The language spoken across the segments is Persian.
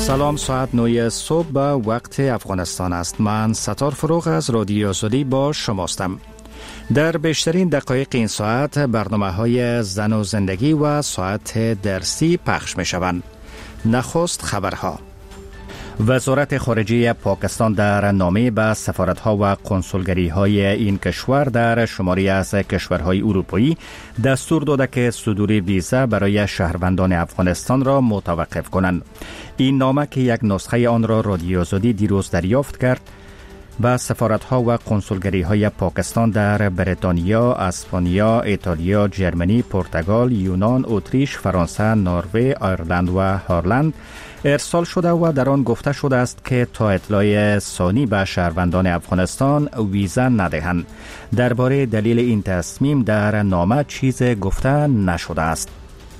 سلام، ساعت 9 صبح به وقت افغانستان است. من ستار فروغ از رادیو آزادی با شماستم. در بیشترین دقایق این ساعت برنامه‌های زن و زندگی و ساعت درسی پخش می‌شوند. نخست خبرها. وزارت خارجه پاکستان در نامه به سفارت‌ها و کنسولگری‌های این کشور در شماری از کشورهای اروپایی دستور داده که صدور ویزا برای شهروندان افغانستان را متوقف کنند. این نامه که یک نسخه آن را رادیو آزادی دیروز دریافت کرد، به سفارت‌ها و کنسولگری‌های پاکستان در بریتانیا، اسپانیا، ایتالیا، جرمنی، پرتغال، یونان، اتریش، فرانسه، نروژ، آیرلند و هلند ارسال شده و در آن گفته شده است که تا اطلاع ثانی به شهروندان افغانستان ویزا ندهند. درباره دلیل این تصمیم در نامه چیز گفته نشده است.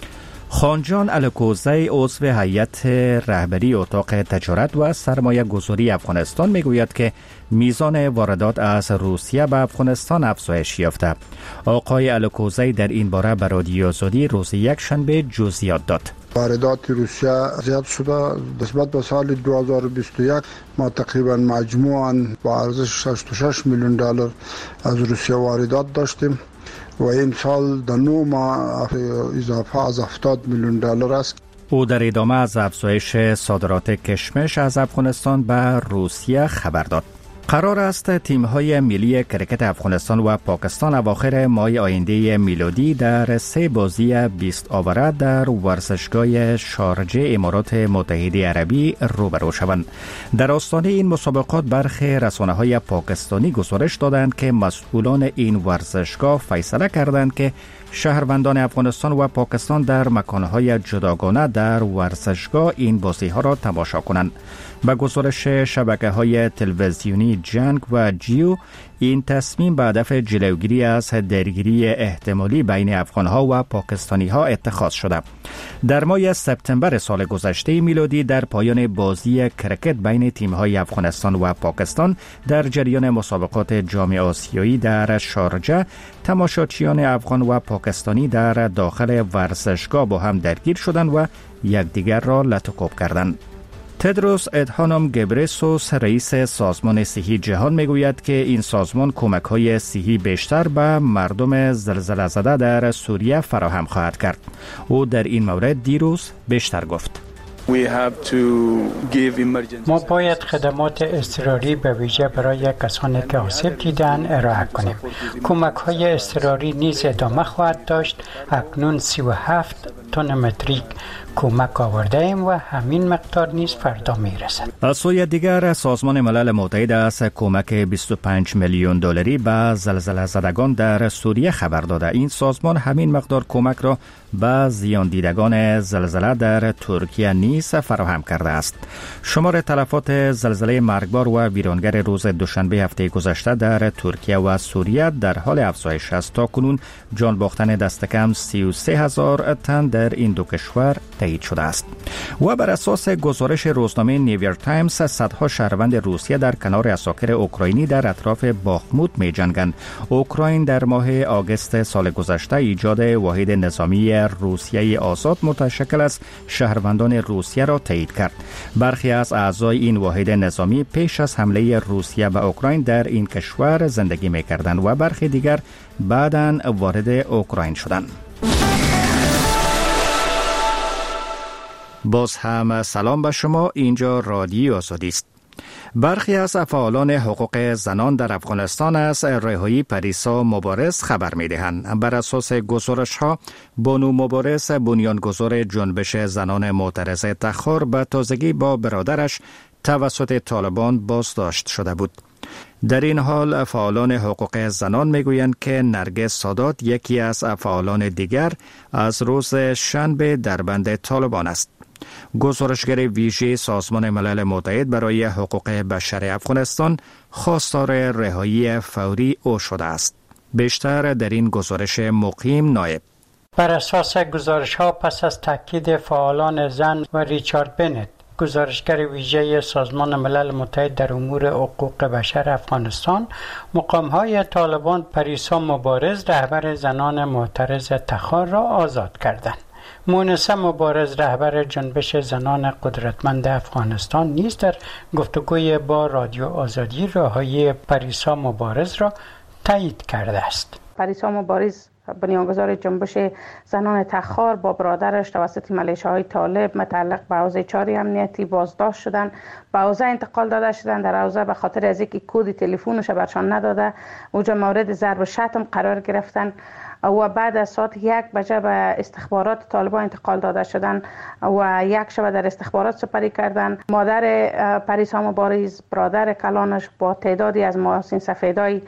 خانجان الکوزی، عضو هیئت رهبری اتاق تجارت و سرمایه گذاری افغانستان میگوید که میزان واردات از روسیه به افغانستان افزایش یافته. آقای الکوزی در این باره به رادیو آزادی روز یکشنبه جزئیات داد. واردات روسیه زیاد شده. نسبت به سال 2021 ما تقریبا مجموعاً با ارزش 66 میلیون دلار از روسیه واردات داشتیم و این سال در 9 ماه اضافه از 70 میلیون دلار است. او در ادامه از افزایش صادرات کشمش از افغانستان به روسیه خبر داد. قرار است تیم‌های ملی کرکت افغانستان و پاکستان اواخر ماه آینده میلادی در 3 بازی 20 آوره در ورزشگاه شارجه امارات متحده عربی روبرو شوند. در آستانه این مسابقات برخی رسانه‌های پاکستانی گزارش دادند که مسئولان این ورزشگاه فیصله کردند که شهروندان افغانستان و پاکستان در مکانهای جداگانه در ورزشگاه این بازی‌ها را تماشا کنند. با گزارش شبکه‌های تلویزیونی جنگ و جیو، این تصمیم به هدف جلوگیری از درگیری احتمالی بین افغان‌ها و پاکستانی‌ها اتخاذ شده. در ماه سپتامبر سال گذشته میلادی در پایان بازی کرکت بین تیم‌های افغانستان و پاکستان در جریان مسابقات جام آسیایی در شارجه، تماشاچیان افغان و پاکستانی در داخل ورزشگاه با هم درگیر شدند و یکدیگر را لطکوب کردند. تدروس ادهانوم گبرسوس، رئیس سازمان صحی جهان میگوید که این سازمان کمک‌های صحی بیشتر به مردم زلزله زده در سوریه فراهم خواهد کرد. او در این مورد دیروز بیشتر گفت: ما باید خدمات اضطراری به ویژه برای کسانی که آسیب دیدن ارائه کنیم. کمک‌های اضطراری نیز ادامه خواهد داشت. اکنون 37 تن متریک کمک آورده ایم و همین مقدار نیز فردا میرسد. از سوی دیگر سازمان ملل متحد از کمک 25 میلیون دلاری به زلزله زدگان در سوریه خبر داده. این سازمان همین مقدار کمک را به زیان دیدگان زلزله در ترکیه نیز فراهم کرده است. شمار تلفات زلزله مرگبار و ویرانگر روز دوشنبه هفته گذشته در ترکیه و سوریه در حال افزایش است. تا کنون جان باختن دست کم 33,000 تن در این دو کشور تایید شده است. و بر اساس گزارش روزنامه نیویورک تایمز، صدها شهروند روسیه در کنار عساکر اوکراینی در اطراف باخموت می جنگند. اوکراین در ماه آگوست سال گذشته ایجاد واحد نظامی روسیه آزاد متشکل از شهروندان روسیه را تایید کرد. برخی از اعضای این واحد نظامی پیش از حمله روسیه به اوکراین در این کشور زندگی می کردند و برخی دیگر بعداً وارد اوکراین شدند. باز هم سلام به شما. اینجا رادیو آزادی است. برخی از فعالان حقوق زنان در افغانستان از رهایی پریسا مبارز خبر می‌دهند. بر اساس گزارش‌ها، بانو مبارز، بنیانگذار جنبش زنان معترض تخار، به تازگی با برادرش توسط طالبان بازداشت شده بود. در این حال فعالان حقوق زنان میگویند که نرگس سادات، یکی از فعالان دیگر، از روز شنبه در بند طالبان است. گزارشگر ویژه سازمان ملل متحد برای حقوق بشر افغانستان خواستار رهایی فوری او شده است. بیشتر در این گزارش مقیم نایب. بر اساس گزارش‌ها پس از تاکید فعالان زن و ریچارد بنت، گزارشگر ویژه سازمان ملل متحد در امور حقوق بشر افغانستان، مقام‌های طالبان پریسا مبارز، رهبر زنان معترض تخار را آزاد کردند. مونسه مبارز رهبر جنبش زنان قدرتمند افغانستان نیز در گفتگوی با رادیو آزادی راههای پریسا مبارز را تایید کرده است. پریسا مبارز بنیانگذار جنبش زنان تخار با برادرش توسط ملیشه‌های طالب متعلق به حوزه 4 امنیتی بازداشت شدند، به حوزه انتقال داده شدند. در حوزه به خاطر از اینکه کد تلفنش برشان نداده اونجا مورد ضرب و شتم قرار گرفتن و بعد از ساعت 1 بجه به استخبارات طالبان انتقال داده شدن و یک شب در استخبارات سپری کردن. مادر پریسا مبارز، برادر کلانش با تعدادی از محسن سفیدای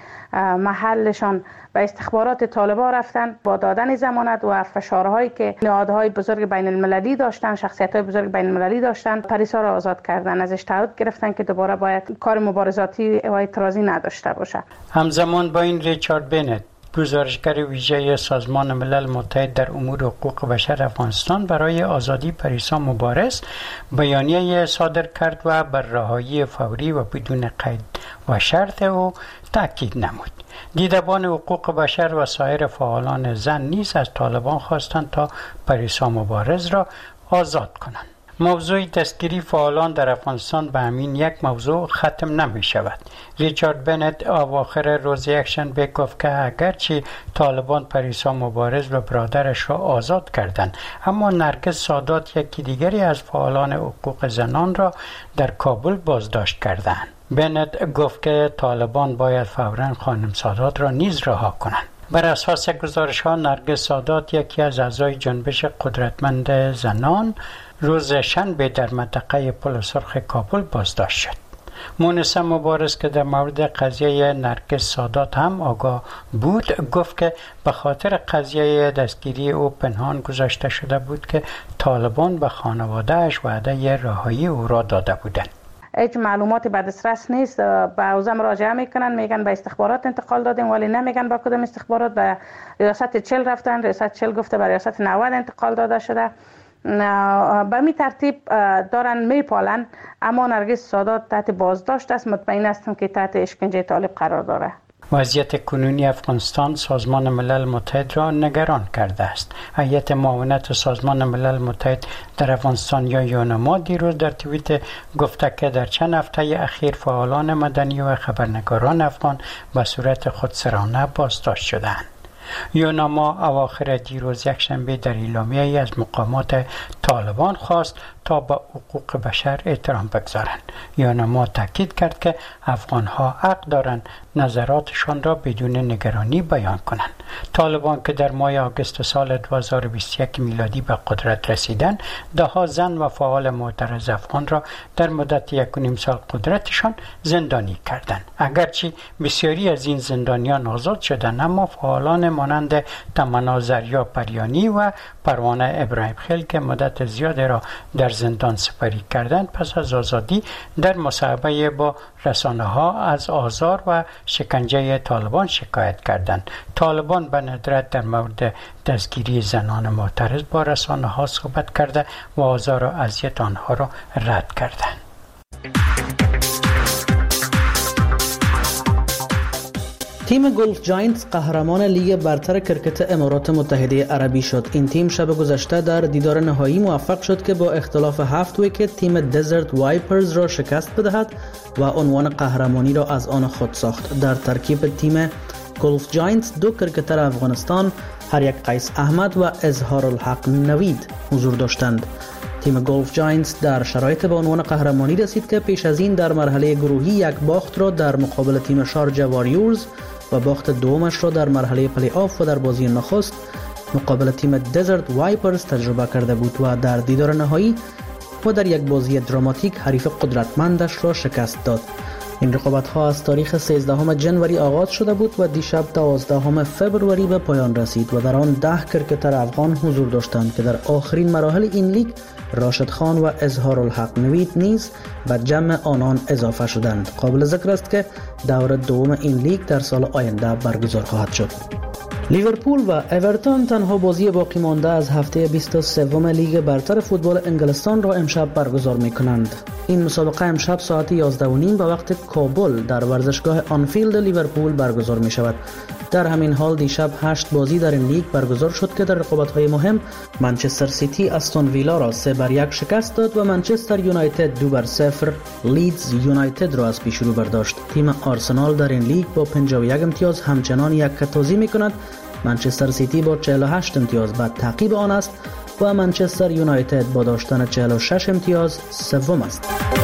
محلشان به استخبارات طالبان رفتن با دادن ضمانت و فشارهایی که نهادهای بزرگ بین المللی داشتن، شخصیت‌های بزرگ بین المللی داشتن، پریسا را آزاد کردن. ازش تعهد گرفتن که دوباره باید کار مبارزاتی و اعتراضی نداشته باشه. همزمان با این ریچارد بنت، گزارشگر ویژه سازمان ملل متحد در امور حقوق بشر افغانستان، برای آزادی پریسا مبارز بیانیه صادر کرد و بر رهایی فوری و بدون قید و شرط او تاکید نمود. دیدبان حقوق بشر و سایر فعالان زن نیز از طالبان خواستند تا پریسا مبارز را آزاد کنند. موضوع دستگیری فعالان در افغانستان به همین یک موضوع ختم نمی شود. ریچارد بنت اواخر روز یکشنبه گفت که اگرچه طالبان پریسا مبارز و برادرش را آزاد کردند، اما نرگس سادات، یکی دیگری از فعالان حقوق زنان را در کابل بازداشت کردند. بنت گفت که طالبان باید فوراً خانم سادات را نیز رها کنند. بر اساس گزارش ها، نرگس سادات، یکی از اعضای جنبش قدرتمند زنان، روز شنبه در منطقه پل سرخ کابل بازداشت شد. مونسه مبارز که در مورد قضیه نرگس سادات هم آگاه بود، گفت که به خاطر قضیه دستگیری او پنهان گذاشته شده بود که طالبان به خانواده‌اش وعده رهایی او را داده بودند. هیچ معلوماتی به دسترس نیست. به حوزه مراجعه میکنن، میگن به استخبارات انتقال دادیم، ولی نمیگن با کدام استخبارات. به ریاست 40 رفتن، ریاست 40 گفته به ریاست 90 انتقال داده شده. به می ترتیب دارن میپالن، اما نرگس سادات تحت بازداشت است. مطمئن هستم که تحت اشکنجه طالب قرار داره. وضعیت کنونی افغانستان سازمان ملل متحد را نگران کرده است. هیئت معاونت سازمان ملل متحد در افغانستان یا یونما دیروز در توییت گفته که در چند هفته اخیر فعالان مدنی و خبرنگاران افغان به صورت خودسرانه بازداشت شدند. یونما اواخر دیروز یکشنبه در اعلامیه‌ای از مقامات طالبان خواست تا به حقوق بشر احترام بگذارند. یونما تاکید کرد که افغان‌ها حق دارند نظراتشان را بدون نگرانی بیان کنند. طالبان که در ماه آگوست سال 2021 میلادی به قدرت رسیدند، ده‌ها زن و فعال معترض افغان را در مدت 1.5 سال قدرتشان زندانی کردند. اگرچه بسیاری از این زندانیان آزاد شدند، اما فعالان مانند تمنا زریا پریانی و پروانه ابراهیم خیل که مدت زیادی را در زندان سپری کردند، پس از آزادی در مصاحبه با رسانه‌ها از آزار و شکنجه طالبان شکایت کردند. طالبان به ندرت در مورد دستگیری زنان معترض با رسانه‌ها صحبت کرده و آزار و اذیت آنها را رد کردند. تیم گلف جاینتس قهرمان لیگ برتر کرکت امارات متحده عربی شد. این تیم شب گذشته در دیدار نهایی موفق شد که با اختلاف 7 ویکت تیم دزرت وایپرز را شکست بدهد و عنوان قهرمانی را از آن خود ساخت. در ترکیب تیم گلف جاینتس 2 کرکتر افغانستان، هر یک قیس احمد و اظهارالحق نوید حضور داشتند. تیم گلف جاینتس در شرایط به عنوان قهرمانی رسید که پیش از این در مرحله گروهی یک باخت را در مقابل تیم شارجه واریورز و باخت دومش را در مرحله پلی آف و در بازی نخست مقابل تیم دزرت وایپرز تجربه کرده بود و در دیدار نهایی و در یک بازی دراماتیک حریف قدرتمندش را شکست داد. این رقابت ها از تاریخ 13 جنوری آغاز شده بود و دیشب 12 فوریه به پایان رسید و در آن 10 کرکتر افغان حضور داشتند که در آخرین مراحل این لیگ راشد خان و اظهارالحق نوید نیز به جمع آنان اضافه شدند. قابل ذکر است که دور دوم این لیگ در سال آینده برگزار خواهد شد. لیورپول و اورتون تنها بازی باقی مانده از هفته 23 لیگ برتر فوتبال انگلستان را امشب برگزار می‌کنند. این مسابقه امشب ساعت 11:30 به وقت کابل در ورزشگاه آنفیلد لیورپول برگزار می‌شود. در همین حال دیشب 8 بازی در این لیگ برگزار شد که در رقابت‌های مهم منچستر سیتی استون ویلا را 3-1 شکست داد و منچستر یونایتد 2-0 لیدز یونایتد را از پیش رو برداشت. تیم آرسنال در این لیگ با 51 امتیاز همچنان یکتازی می‌کند. منچستر سیتی با 48 امتیاز بعد تعقیب آن است و منچستر یونایتد با داشتن 46 امتیاز سوم است.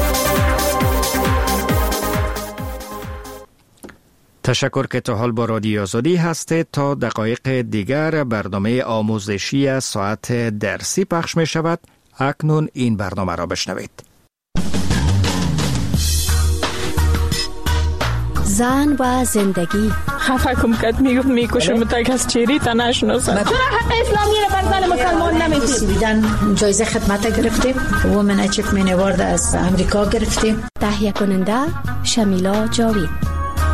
تشکر که تا حال با رادیو آزادی هستید. تا دقایق دیگر برنامه آموزشی ساعت درسی پخش می شود. اکنون این برنامه را بشنوید. زن و زندگی. خفه کم کد میکشم تا کس چیری تا نشناسد. چرا حق اسلامی را بر زن مسلمان نمیدیم؟ جایزه خدمت گرفتیم. وومن اچیومنت اوارد از امریکا گرفتیم. تهیه کننده شمیلا جاوید.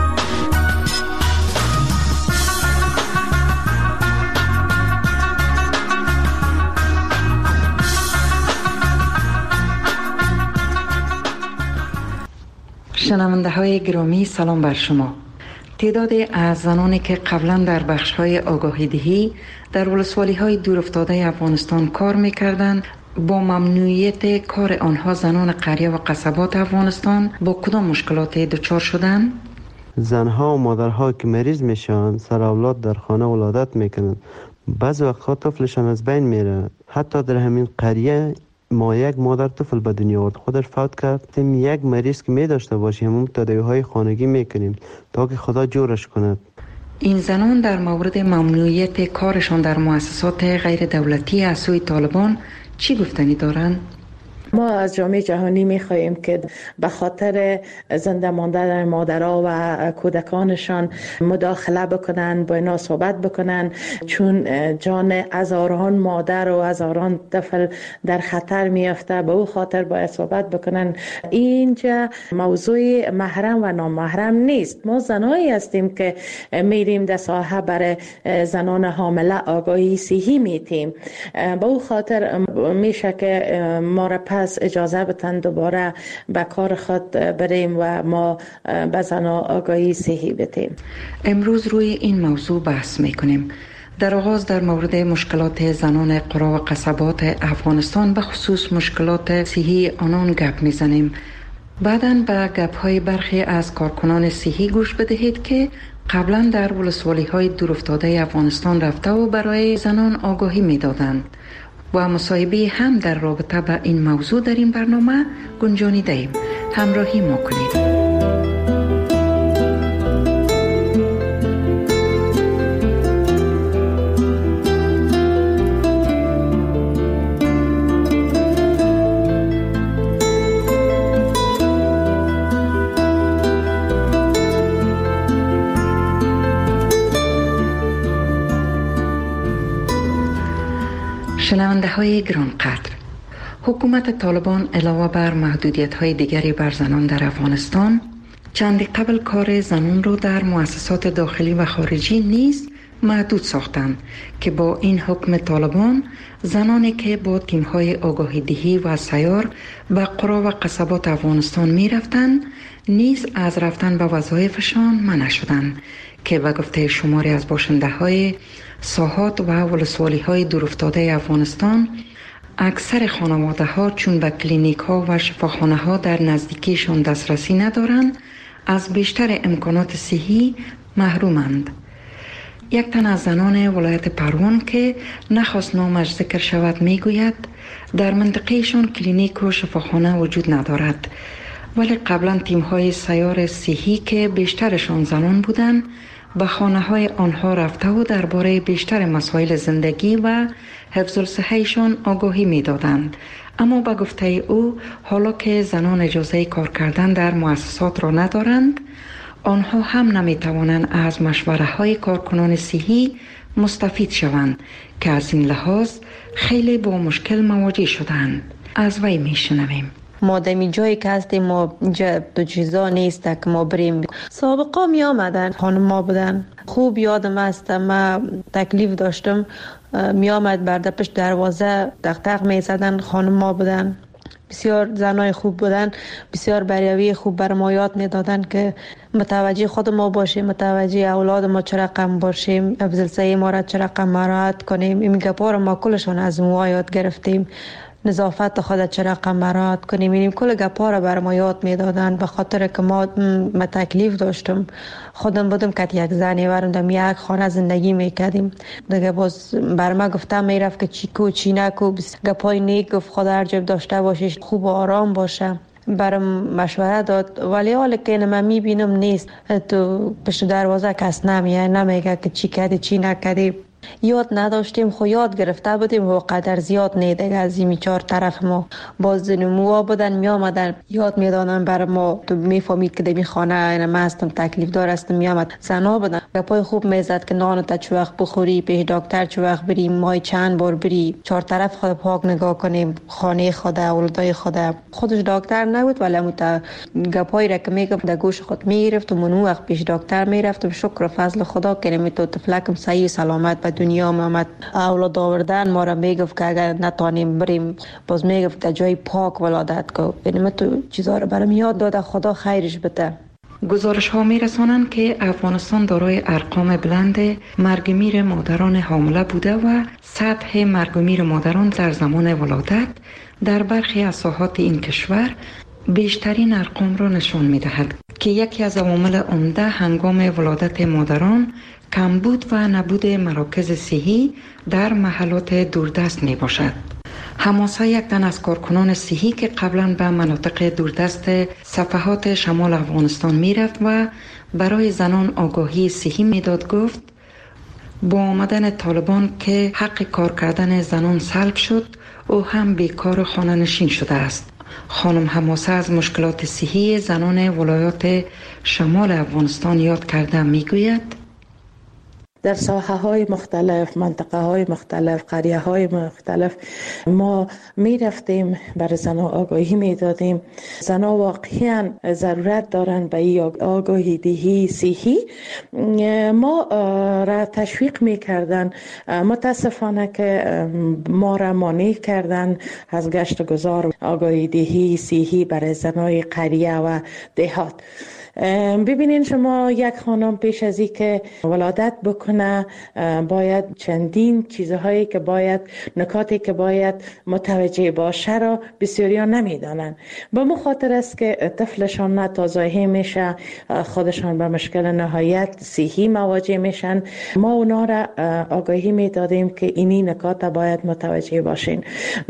شنونده های گرامی سلام بر شما. تعدادی از زنانی که قبلا در بخش های آگاهی دهی در ولسوالی های دور افتاده افغانستان کار میکردند، با ممنوعیت کار آنها زنان قریه و قصبات افغانستان با کدام مشکلاتی دچار شدند؟ زنها و مادرها که مریض میشن سر اولاد در خانه ولادت میکنن، بعض وقتها طفلشان از بین میره. حتی در همین قریه ما یک مادر طفل به دنیا آورد، خودش فوت کرد. یک مریض که می داشته باشیم همون تداوی‌های خانگی میکنیم تا که خدا جورش کند. این زنان در مورد ممنوعیت کارشان در مؤسسات غیر دولتی از سوی طالبان چی گفتنی دارند؟ ما از جامعه جهانی می‌خواهیم که به خاطر زنده ماندن مادرها و کودکانشان مداخله بکنن، با اینا صحبت بکنن، چون جان هزاران مادر و هزاران طفل در خطر میافته. به او خاطر باید صحبت بکنن. اینجا موضوع محرم و نامحرم نیست. ما زنایی هستیم که میریم در ساحه برای زنان حامله آگاهی صحی میتیم. به او خاطر میشه که ما را پس اجازه بتن دوباره به کار خود بریم و ما به زنان آگاهی صحی بدیم. امروز روی این موضوع بحث میکنیم. در آغاز در مورد مشکلات زنان قرى و قصبات افغانستان به خصوص مشکلات صحی آنان گپ میزنیم. بعداً به گپ‌های برخی از کارکنان صحی گوش بدهید که قبلا در ولسوالی‌های دورافتاده افغانستان رفته و برای زنان آگاهی میدادند. و مصاحبه هم در رابطه با این موضوع در این برنامه گنجانیده ایم. همراهی ما کنید. شنونده های گرانقدر، حکومت طالبان علاوه بر محدودیت های دیگری بر زنان در افغانستان، چندی قبل کار زنان رو در مؤسسات داخلی و خارجی نیز محدود ساختند که با این حکم طالبان زنانی که با تیم های آگاهی دهی و سیار به قرى و قصبات افغانستان می رفتند نیز از رفتن به وظایفشان منع شدند که به گفته شماری از باشنده های ساحات و ولسوالی های دورافتاده افغانستان اکثر خانواده ها چون به کلینیک ها و شفاخانه ها در نزدیکیشان دسترسی ندارند از بیشتر امکانات صحی محرومند. یک تن از زنان ولایت پروان که نخواست نامش ذکر شود میگوید در منطقهشان کلینیک و شفاخانه وجود ندارد، ولی قبلا تیم های سیار صحی که بیشترشان زنان بودند به خانه های آنها رفته و درباره بیشتر مسائل زندگی و حفظ الصحه‌شان آگاهی می دادند. اما به گفته او حالا که زنان اجازه کار کردن در مؤسسات را ندارند، آنها هم نمی توانند از مشوره های کارکنان صحی مستفید شوند که از این لحاظ خیلی با مشکل مواجه شدند. از وی می شنویم. ما در جایی که هستیم ما اینجا دو چیزا نیست که ما بریم. سابقا می آمدن خانم ما بودن، خوب یادم است ما تکلیف داشتم می آمد برده پشت دروازه دق می زدن خانم ما بودن. بسیار زنای خوب بودن، بسیار بریاوی خوب بر ما یاد میدادن که متوجه خود ما باشیم، متوجه اولاد ما چه رقم باشیم، افضلسعی ما را چه رقم مراعات کنیم. این گپا رو ما کلشون از ما یاد گرفتیم. نظافت خود چه رقم مراعات کنیم. این کل گپا را بر ما یاد میدادن. به خاطر که ما تکلیف داشتم، خودم بودم که یک زنی ورم در یک خانه زندگی میکردیم. دیگه باز بر ما گفتم میرفت که چی کو چی نکو، گپای نیک گفت خدا هر جب داشته باشی خوب و آرام باشه. برام مشوره داد، ولی حالا که من میبینم نیست، تو پشت دروازه کس نمیگه که چی کردی چی نکردی. یاد نداشتیم، خو یاد گرفته بودیم و قدر زیاد نیده از این 4 طرف ما باز نموها بودن می آمدن یاد میدادن بر ما. تو میفهمید که دمی خانه من هستم تکلیف دار هستم. می آمد زنا بودن گپای خوب میزد که نان تا چه وقت بخوری، پیش دکتر چه وقت بریم، مای چند بار بری، 4 طرف خود پاک نگاه کنیم، خانه خود اولادای خودش دکتر نبود ولی مت گپای را که میگفت در گوش خود میگرفت و منو وقت پیش دکتر میرفت. شکر و فضل خدا که می تو طفلکم صحیح سلامت به دنیا آمد. اولاد آوردن ما را میگفت که اگر نتانیم بریم باز میگفت در جای پاک ولادت کو. یعنی تو چیزا رو برام یاد داده، خدا خیرش بده. گزارش ها می رسانند که افغانستان دارای ارقام بلند مرگ میر مادران حامله بوده و سطح مرگ میر مادران در زمان ولادت در برخی از ساحات این کشور بیشترین ارقام را نشان می دهد که یکی از عوامل عمده هنگام ولادت مادران کمبود و نبود مراکز صحی در محلات دوردست می باشد. حماسه یک تن از کارکنان صحی که قبلا به مناطق دوردست صفحات شمال افغانستان می رفت و برای زنان آگاهی صحی می داد گفت با آمدن طالبان که حق کار کردن زنان سلب شد او هم بیکار خانه نشین شده است. خانم حماسه از مشکلات صحی زنان ولایات شمال افغانستان یاد کرده می گوید در ساحه های مختلف، منطقه های مختلف، قریه های مختلف ما می رفتیم بر زنها آگاهی می دادیم. زنها واقعا ضرورت دارند به این آگاهی دهی صحی. ما را تشویق می کردن. متاسفانه که ما را مانع کردن از گشت گذار آگاهی دهی صحی برای زنهای قریه و دهات. ببینین شما یک خانم پیش از این که ولادت بکنه باید چندین چیزهایی که باید نکاتی که باید متوجه باشه را بسیاریا نمیدانن. به مخاطر است که طفلشان نتازاهی میشه، خودشان به مشکل نهایت صحی مواجه میشن. ما اونا را آگاهی میدادیم که اینی نکات باید متوجه باشین.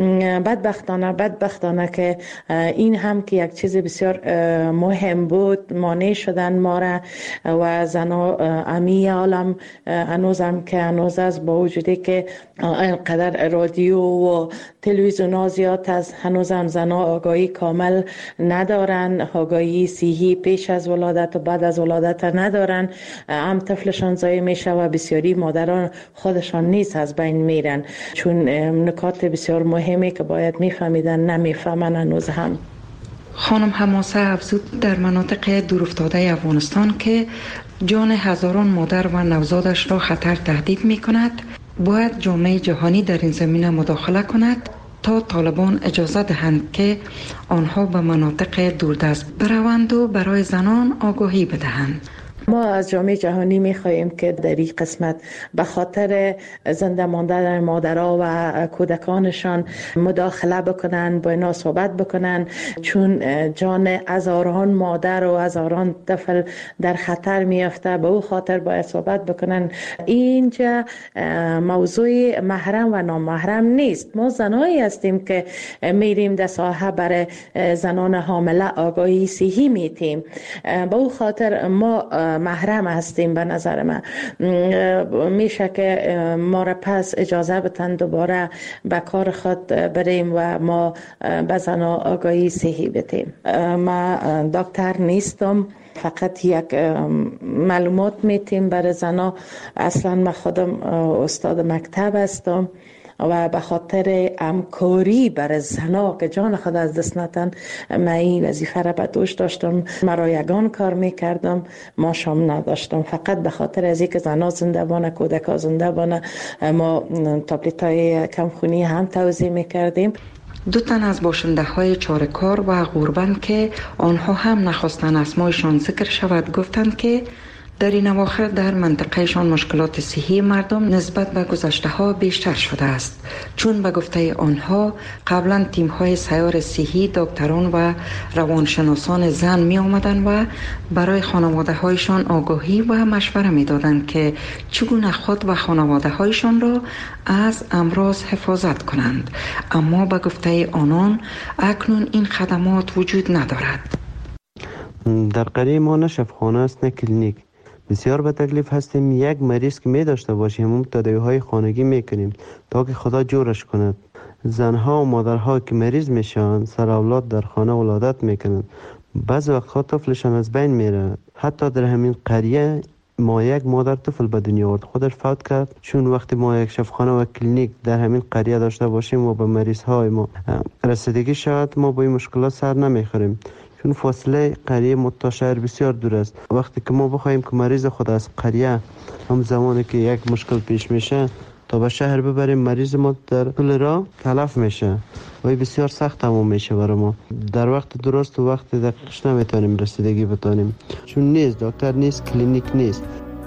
بدبختانه که این هم که یک چیز بسیار مهم بود مانع شدن ما را و زنها امی عالم هنوزم که هنوز است با وجودی که اینقدر رادیو و تلویزیون ها زیاد از هنوزم زنها آگاهی کامل ندارن، آگاهی صحی پیش از ولادت و بعد از ولادت ندارن. هم طفلشان ضایع میشه و بسیاری مادران خودشان نیز از بین میرن چون نکات بسیار مهمی که باید میفهمیدن نمیفهمن هنوز هم. خانم حماسه افزود در مناطق دورافتاده افغانستان که جان هزاران مادر و نوزادش را خطر تهدید می کند باید جامعه جهانی در این زمینه مداخله کند تا طالبان اجازه دهند که آنها به مناطق دوردست بروند و برای زنان آگاهی بدهند. ما از جامعه جهانی می‌خواهیم که در این قسمت به خاطر زنده ماندن مادرها و کودکانشان مداخله بکنن، با اینا صحبت بکنن چون جان هزاران مادر و هزاران طفل در خطر میافته. به او خاطر باید صحبت بکنن. اینجا موضوع محرم و نامحرم نیست. ما زنایی هستیم که میریم در ساحه برای زنان حامله آگاهی صحی میتیم. به او خاطر ما محرم هستیم. به نظر من میشه که ما را پس اجازه بدن دوباره به کار خود بریم و ما به زنها آگاهی صحی بدیم. من دکتر نیستم، فقط یک معلومات میتیم برای زنها. اصلا من خودم استاد مکتب هستم و به خاطر همکاری برای زنها که جان خود از دست ندن من این وظیفه را به دوش داشتم. مرا یگان کار میکردم، ما شام نداشتم. فقط به خاطر از اینکه زنها زنده بانه، کودکا زنده بانه، ما تابلت های کمخونی هم توزیع میکردیم. 2 تن از باشنده های چاره‌کار و غوربند که آنها هم نخواستند اسمایشان ذکر شود گفتند که در این اواخر در منطقهشان مشکلات صحی مردم نسبت به گذشته ها بیشتر شده است، چون به گفته آنها قبلا تیم های سیار صحی، دکتران و روانشناسان زن می آمدند و برای خانواده هایشان آگاهی و مشوره می دادند که چگونه خود و خانواده هایشان را از امراض حفاظت کنند، اما به گفته آنان اکنون این خدمات وجود ندارد. در قریه ما نه شفاخانه است نه کلینیک. بسیار به تکلیف هستیم. یک مریض که می داشته باشیم هم تداوی‌های خانگی میکنیم تا که خدا جورش کند. زنها و مادرها که مریض میشن سر اولاد در خانه ولادت میکنند. بعض وقتها طفلشان از بین میره. حتی در همین قریه ما یک مادر طفل به دنیا آورد، خودش فوت کرد، چون وقتی ما یک شفاخانه و کلینیک در همین قریه داشته باشیم و به مریض های ما رسیدگی شود، ما با این مشکلات سر نمیخوریم، چون فاصله قریه تا شهر بسیار دور است. وقتی که ما بخوایم که مریض خود از قریه هم زمانی که یک مشکل پیش میشه تا به شهر ببریم، مریض ما در طول راه تلف میشه و بسیار سخت تمام میشه برای ما. در وقت درست و وقت دقیقش نمیتونیم رسیدگی بتونیم، چون نیست دکتر، نیست کلینیک، نیست.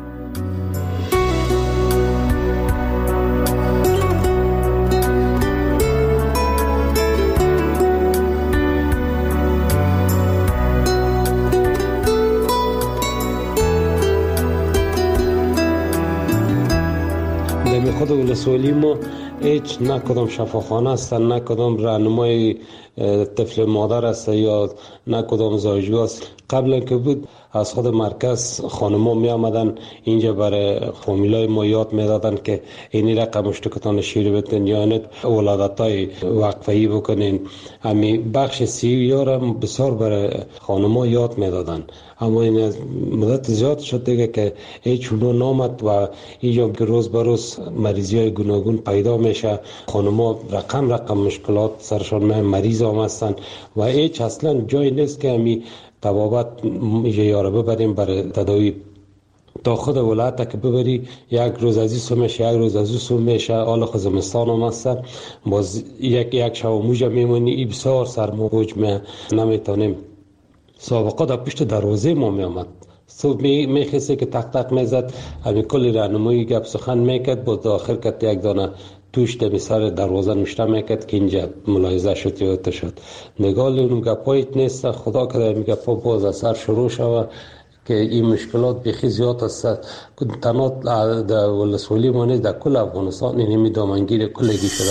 خود ولسوالی ما هیچ نه کدام شفاخانه است، نه کدام راهنمای طفل مادر است یا نه کدام زایجو است. قبلا که بود از خود مرکز خانم‌ها می آمدن اینجا برای فامیلای ما یاد می دادن که اینی رقم مشتکتان شیر بتن یا اینت ولادتای وقفه‌ای بکنین. همین بخش سیویا را بسیار برای خانم‌ها یاد می دادن، اما این از مدت زیاد شد دیگه که هیچ اونو نامد و اینجا که روز به روز مریضی های گوناگون پیدا میشه. خانم‌ها رقم مشکلات سرشان مریض هم هستن و هیچ اصلا جای نیست که همی طبابت یاره ببریم برای تداوی. تا خود ولایت که ببری یک روز از این سو میشه، یک روز از اون سو میشه، حالا خزمستان هم هست، باز یک شب موجه میمونی. این بسیار سرموج نمیتونیم. سابقا در پشت دروازه ما میامد، صبح میخیسه که تق تق میزد، همین کلی راهنمایی گپ سخن میکرد، با داخل کت یک دانه توش دمی سر دروازه نوشته میکرد که اینجا ملاحظه شد یا تو شد. نگاه اون گپایت نیست. خدا که در گپا باز از سر شروع شود که این مشکلات بخی زیاد است. تنها در ولسوالی ما نیست، در کل افغانستان این دامنگیر کلگی شده.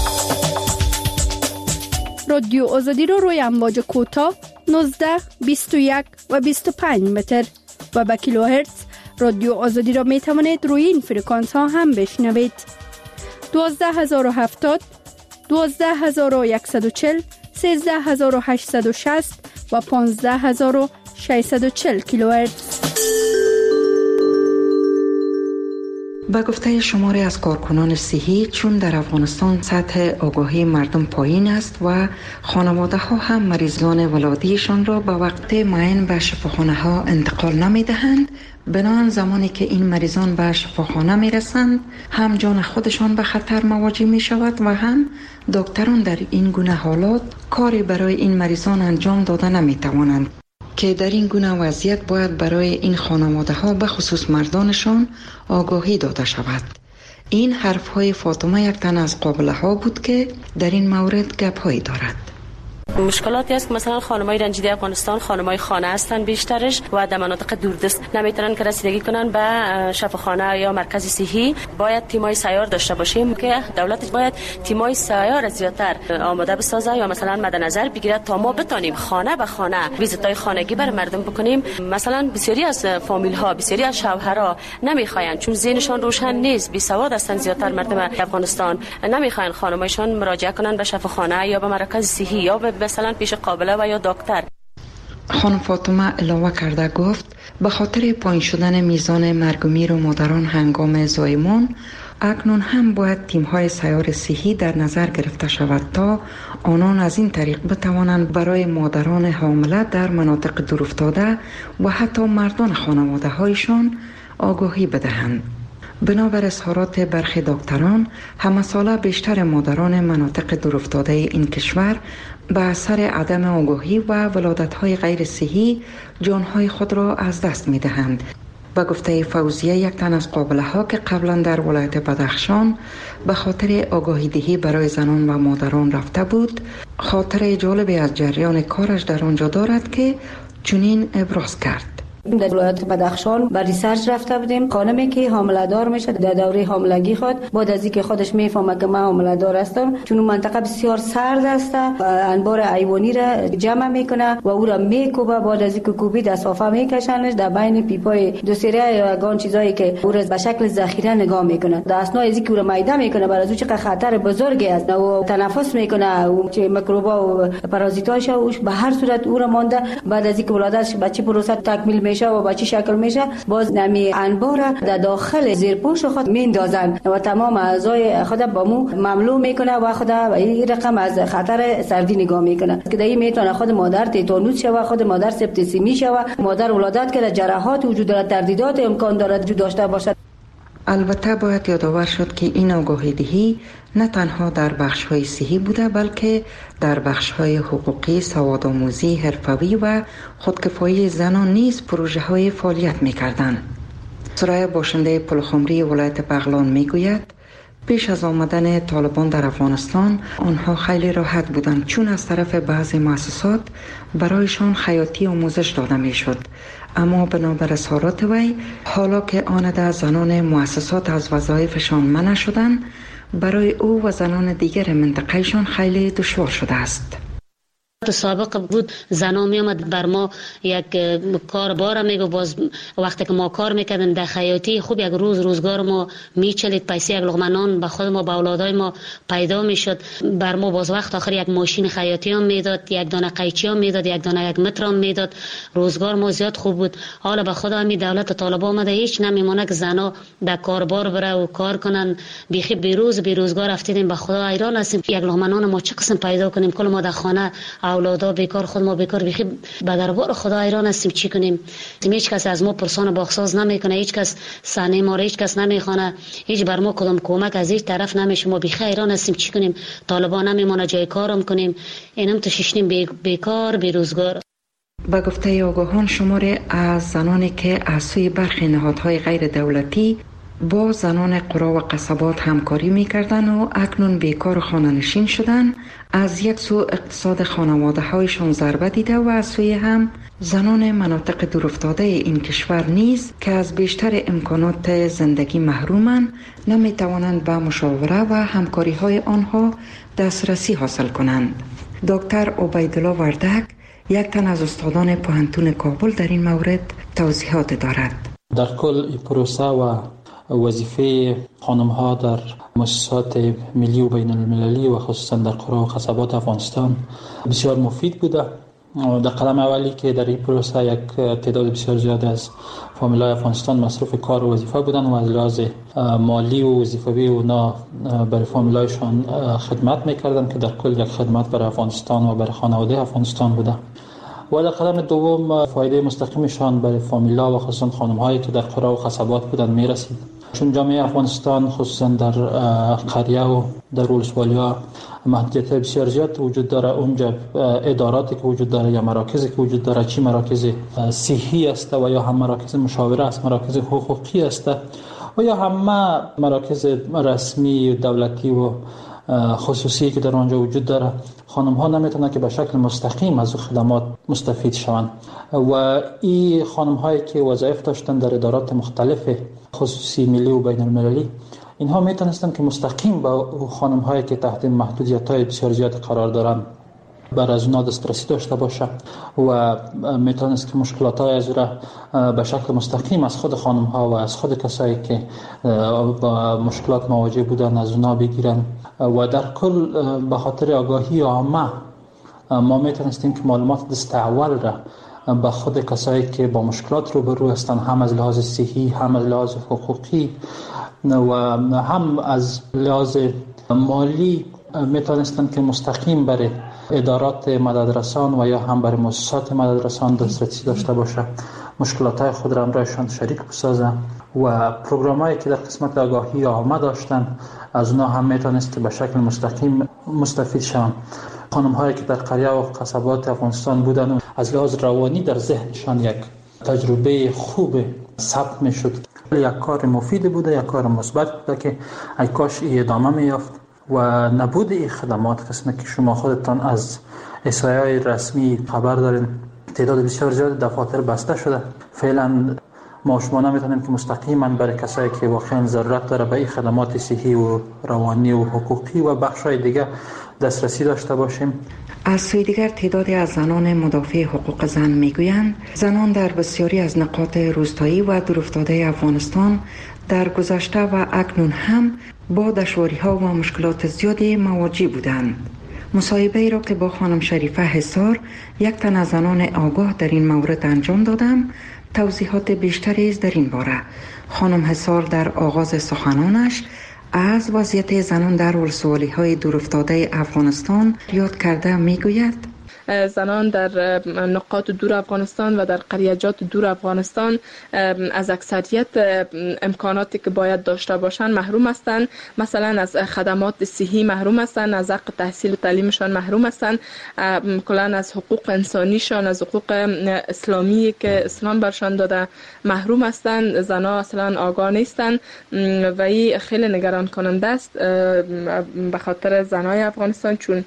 رادیو آزادی رو روی امواج کوتاه 19، 21 و 25 متر و با کیلوهرتز رادیو آزادی را می توانید روی این فرکانس ها هم بشنوید. 12070، 12140، 13860 و 15640 کیلوهرتز. به گفته شماری از کارکنان صحی، چون در افغانستان سطح آگاهی مردم پایین است و خانواده ها هم مریضان ولادیشان را به وقت معین به شفاخانه ها انتقال نمی دهند، بنابراین زمانی که این مریضان به شفاخانه می رسند هم جان خودشان به خطر مواجه می شود و هم دکتران در این گونه حالات کاری برای این مریضان انجام داده نمی توانند که در این گونه وضعیت باید برای این خانواده ها به خصوص مردانشان آگاهی داده شود. این حرف های فاطمه یک تن از قابله ها بود که در این مورد گپ هایی دارد. مشکلاتی است که مثلا خانمای رنجیده افغانستان خانمای خانه هستند بیشترش و در مناطق دوردست نمیتونن که رسیدگی کنن به شفاخانه یا مرکز صحی. باید تیمای سیار داشته باشیم که دولت باید تیمای سیار زیاتر آماده بسازه یا مثلا مد نظر بگیرد تا ما بتونیم خانه به خانه ویزیتای خانگی بر مردم بکنیم. مثلا بسیاری از فامیل ها، بسیاری از شوهرها نمیخواین، چون ذهنشان روشن نیست، بی سواد هستن زیاتر مردم افغانستان، نمیخواین خانمایشان مراجعه کنن به شفاخانه یا به مرکز صحی یا به مثلا پیش قابله و یا دکتر. خانم فاطمه علاوه کرده گفت به خاطر پایین شدن میزان مرگ و میر مادران هنگام زایمان اکنون هم باید تیم‌های سیار صحی در نظر گرفته شود تا آنان از این طریق بتوانند برای مادران حامله در مناطق دورافتاده و حتی مردان خانواده هایشان آگاهی بدهند. بنابر اظهارات برخی دکتران، همساله بیشتر مادران مناطق دورافتاده این کشور به اثر عدم آگاهی و ولادت‌های غیر صحی جانهای خود را از دست می‌دهند. به گفته فوزیه، یک تن از قابله‌ها که قبلا در ولایت بدخشان به خاطر آگاهی دهی برای زنان و مادران رفته بود، خاطره جالبی از جریان کارش در آنجا دارد که چنین ابراز کرد. در ولایت بدخشان بر ریسرچ رفته بودیم. خانمی که حامله دار میشه در دوره حاملگی خود، بعد از اینکه خودش میفهمه که من حامله دار هستم، چون منطقه بسیار سرد است، انبار حیوانی را جمع میکنه و او را میکوبه. بعد از اینکه کوبید از صافه میکشنش در بین پیپای دو سری یا گان چیزایی که او را به شکل ذخیره نگاه میکنه. در اثناء از اینکه او را میده میکنه، برای از او چقدر خطر بزرگی است و تنفس میکنه و چه میکروبا و پارازیتاش اوش به هر صورت او را مانده. بعد از اینکه ولادتش بچه پروسه تکمیل میشه و بچه شکل میشه، باز نمی انبار در داخل زیرپوش خود میندازن و تمام اعضای خود با مو مملو میکنه و خود این رقم از خطر سردی نگاه میکنه که دایی میتونه خود مادر تیتانوس شوه، خود مادر سپتیسیمی شوه، مادر ولادت که جراحات وجود دارد، تردیدات امکان دارد وجود داشته باشد. البته باید یادآور شد که این آگاهی دهی نه تنها در بخش‌های صحی بوده، بلکه در بخش‌های حقوقی، سوادآموزی، حرفوی و خودکفایی زنان نیز پروژه‌های فعالیت می‌کردند. سرای باشنده پلخمری ولایت بغلان می‌گوید پیش از آمدن طالبان در افغانستان آنها خیلی راحت بودند، چون از طرف بعضی مؤسسات برایشان خیاطی آموزش داده می‌شد. اما بنابر اظهارات وی، حالا که آنده زنان مؤسسات از وظایفشان منع شدند، برای او و زنان دیگر منطقهشان خیلی دشوار شده است. تو سابق بود زنا می آمد بر ما یک کار بار میگو، باز وقتی که ما کار میکردیم در خیاطی خوب یک روزگار ما میچلید، پیسه یک لقمه نان به خود ما به اولادای ما پیدا میشد. بر ما باز وقت آخر یک ماشین خیاطی هم میداد، یک دانه قیچی هم میداد، یک دانه یک متر هم میداد. روزگار ما زیاد خوب بود. حالا به خدا همین دولت طالبان آمده هیچ نمیمونه که زنا در کاربار بره و کار کنن. بیخی بیروزگار افتیدیم، به خدا حیران هستیم یک لقمه نان ما چه قسم پیدا کنیم. کل ما در خانه اولادا بیکار، خود ما بیکار، بیخی به دربار خدا حیران هستیم چی کنیم. هیچ کس از ما پرسان باخساز نمیکنه، هیچ کس سنه ما را هیچ کس نمیخوانه، هیچ بر ما کدام کمک از هیچ طرف نمیشه. ما بیخی حیران هستیم چی کنیم. طالبان نمیمونه جای کارم کنیم، اینم تو ششنیم بیکار بیروزگار. به گفته آگاهان شماری از زنانی که از سوی برخی نهادهای غیر دولتی با زنان قرا و قصبات همکاری می‌کردند و اکنون بیکار و خانه‌نشین شدند، از یک سو اقتصاد خانواده‌هایشان ضربه دیده و از سوی هم زنان مناطق دورافتاده این کشور نیز که از بیشتر امکانات زندگی محرومند نمی‌توانند به مشاوره و همکاری‌های آنها دسترسی حاصل کنند. دکتر عبیدالله وردک، یک تن از استادان پوهنتون کابل، در این مورد توضیحات دارد. در کل این پروسه و وظیفه خانم‌ها در مؤسسات ملی و بین المللی و خصوصا در قرى و قصبات افغانستان بسیار مفید بوده. در قدم اولی که در این پروسه یک تعداد بسیار زیاد از فامیلای افغانستان مصروف کار و وظیفه بودن و از لحاظ مالی و وظیفوی اونا برای فامیلایشان خدمت میکردن که در کل یک خدمت برای افغانستان و برای خانواده افغانستان بوده. و در قدم دوم فایده مستقیمشان برای فامیلا و خصوصا خانم‌هایی که در قرى و قصبات بودن میرسید، چون جامعه افغانستان خصوصا در قریه و در ولسوالی‌ها محدودیت بسیار زیاد وجود داره. اونجا اداراتی که وجود داره یا مراکزی که وجود داره، چی مراکز صحی است و یا هم مراکز مشاوره است، مراکز حقوقی است و یا هم مراکز رسمی دولتی و خصوصی که در آنجا وجود داره، خانم ها نمیتونن که به شکل مستقیم از خدمات مستفید شوند و این خانم هایی که وظایف داشتن در ادارات مختلف خصوصی ملی و بین المللی، اینها میتونستن که مستقیم با خانم هایی که تحت محدودیت های بسیار زیاد قرار دارن بر از اونا دسترسی داشته باشه و میتونست که مشکلات های از را به شکل مستقیم از خود خانم ها و از خود کسایی که با مشکلات مواجه بودن از اونا بگیرن و در کل به خاطر آگاهی عامه ما میتونستیم که معلومات دست اول را به خود کسایی که با مشکلات روبرو هستن، هم از لحاظ صحی، هم از لحاظ حقوقی و هم از لحاظ مالی میتونستن که مستقیم برای ادارات مددرسان و یا هم برای مؤسسات مددرسان دسترسی داشته باشه، مشکلات های خود را همراهشان شریک بسازه و پروگرامایی که در قسمت آگاهی عامه داشتن از اونها هم میتونست به شکل مستقیم مستفید شوند. خانم هایی که در قریه و قصبات افغانستان بودن از لحاظ روانی در ذهنشان یک تجربه خوب ثبت میشد. یک کار مفید بوده، یک کار مثبت بوده که ای کاش ادامه میافت و نبود این خدمات، قسمی که شما خودتان از احصایه‌های رسمی خبر دارین تعداد بسیار زیاد دفاتر بسته شده. فعلا ما شما نمیتونیم که مستقیما برای کسایی که واقعا ضرورت داره به این خدمات صحی و روانی و حقوقی و بخش‌های دیگه دسترسی داشته باشیم. از سوی دیگر تعدادی از زنان مدافع حقوق زن میگویند زنان در بسیاری از نقاط روستایی و دورافتاده افغانستان در گذشته و اکنون هم با دشواری‌ها و مشکلات زیادی مواجه بودند. مصاحبه ای را که با خانم شریفه حصار یک تن از زنان آگاه در این مورد انجام دادم، توضیحات بیشتری در این باره. خانم حصار در آغاز سخنانش از وضعیت زنان در ولسوالی‌های دورافتاده افغانستان یاد کرده میگوید زنان در نقاط دور افغانستان و در قریجات دور افغانستان از اکثریت امکاناتی که باید داشته باشند محروم هستند. مثلا از خدمات صحی محروم هستند، از حق تحصیل و تعلیمشان محروم هستند، کلا از حقوق انسانیشان، از حقوق اسلامی که اسلام برشان داده محروم هستند. زنان اصلا آگاه نیستند و این خیلی نگران کننده است به خاطر زنای افغانستان، چون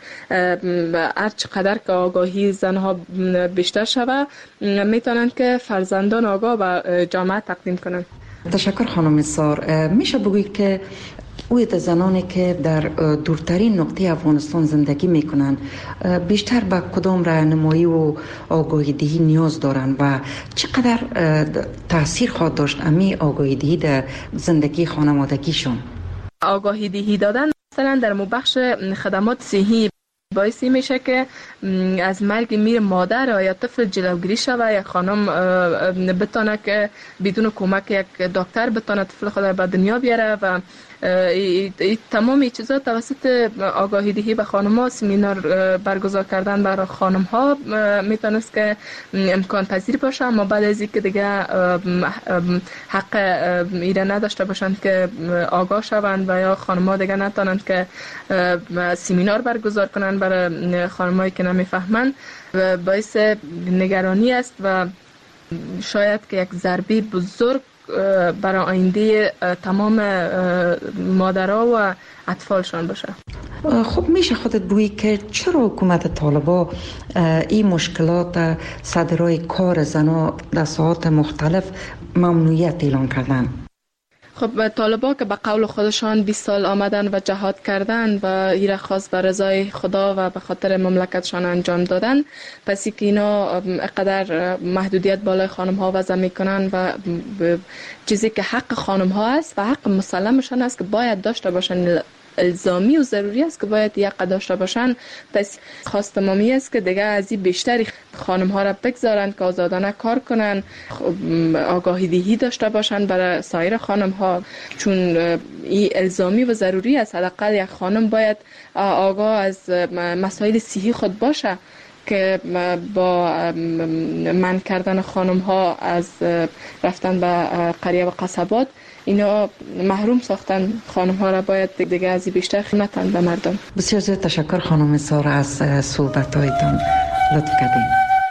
هر چقدر که آگاهی زنها بیشتر شود میتونند که فرزندان آگاه و جامعه تقدیم کنند. تشکر خانم حصار. میشه بگویید که اوید زنانی که در دورترین نقطه افغانستان زندگی میکنند بیشتر به کدام راهنمایی و آگاهی دهی نیاز دارند و چقدر تاثیر خواهد داشت امی آگاهی دهی در زندگی خانوادگیشون؟ آگاهی دهی دادن مثلا در بخش خدمات صحی باعثی میشه که از مرگ میر مادر یا طفل جلوگیری شود. یک خانم بتونه که بدون کمک یک دکتر بتونه طفل خود به دنیا بیاره و تمام چیزا توسط آگاهی دهی به خانم‌ها، سمینار برگزار کردن برای خانم‌ها میتونست که امکان پذیر باشه. اما بعد از اینکه دیگه حق ایره نداشته باشند که آگاه شوند و یا خانم‌ها دیگه نتونند که سمینار برگزار کنند برای خانم‌هایی که نمیفهمند، باعث نگرانی است و شاید که یک ضربه بزرگ برای آینده تمام مادرها و اطفالشان باشه. خب میشه خودت بگویی که چرا حکومت طالبان این مشکلات صدرای کار زنها در ساعات مختلف ممنوعیت اعلان کردن؟ خب طالبان که به قول خودشان 20 سال آمدن و جهاد کردن و ایره خواست به رضای خدا و به خاطر مملکتشان انجام دادن، پس که اینا اقدر محدودیت بالای خانم ها وضع میکنن و چیزی که حق خانم ها است و حق مسلمشان است که باید داشته باشن، الزامی و ضروری است که باید یک داشته باشن. پس خواست مامی است که دیگه از این بیشتری خانم ها را بگذارن که آزادانه کار کنن، آگاهی دهی داشته باشن برای سایر خانم ها، چون این الزامی و ضروری است. حداقل یک خانم باید آگاه از مسائل صحی خود باشه که با منع کردن خانم ها از رفتن به قریه و قصبات اینا محروم ساختن خانم ها را، باید دیگه از بیشتر خدمتن به مردم. بسیار زیاد تشکر خانم حصار از صحبت هایتان، لطف کردین.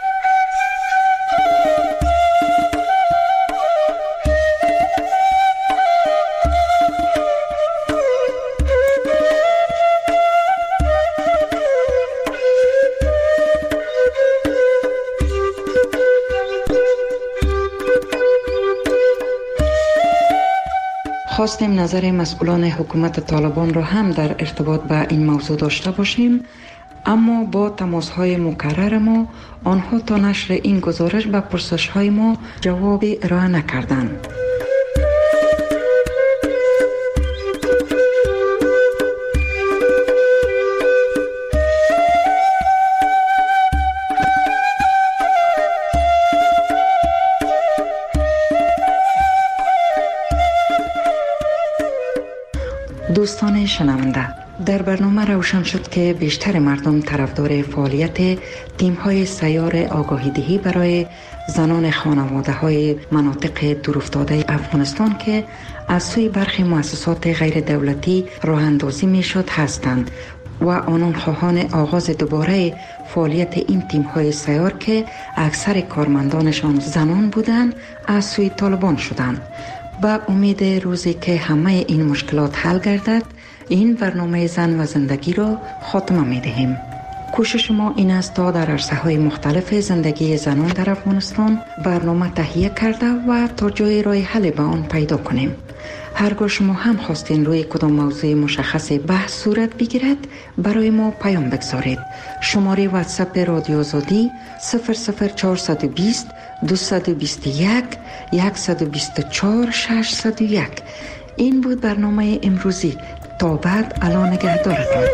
خواستیم نظر مسئولان حکومت طالبان را هم در ارتباط به این موضوع داشته باشیم، اما با تماس‌های مکرر ما آنها تا نشر این گزارش به پرسش‌های ما جوابی ارائه نکردند. دوستان شنونده، در برنامه روشن شد که بیشتر مردم طرفدار فعالیت تیم‌های سیار آگاهی دهی برای زنان خانواده های مناطق دورافتاده افغانستان که از سوی برخی مؤسسات غیر دولتی راه اندازی می شد هستند و آنان خواهان آغاز دوباره فعالیت این تیم های سیار که اکثر کارمندانشان زنان بودند از سوی طالبان شدند. با امید روزی که همه این مشکلات حل گردد، این برنامه زن و زندگی را خاتمه می دهیم. کوشش ما این است تا در عرصه‌های مختلف زندگی زنان در افغانستان برنامه تهیه کرده و تا جای راه حل به آن پیدا کنیم. هرگاه شما هم خواستین روی کدام موضوع مشخص بحث صورت بگیرد، برای ما پیام بگذارید. شماره واتساپ رادیو آزادی 00420 221 124 601. این بود برنامه امروزی. تا بعد، الا نگهدارتان.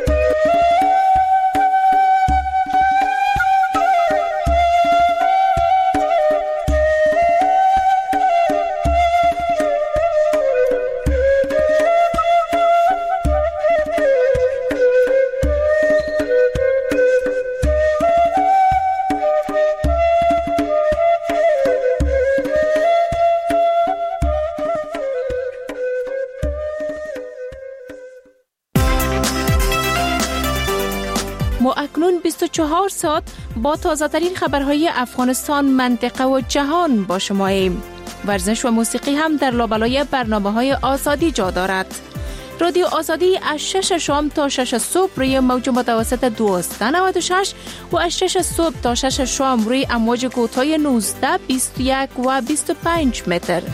ما اکنون 24 ساعت با تازه ترین خبرهای افغانستان، منطقه و جهان با شماییم. ورزش و موسیقی هم در لابلای برنامه‌های آزادی جا دارد. رادیو آزادی از 6 شام تا 6 صبح روی موج متوسط 1296 و از 6 صبح تا 6 شام روی امواج کوتاه 19، 21 و 25 متر.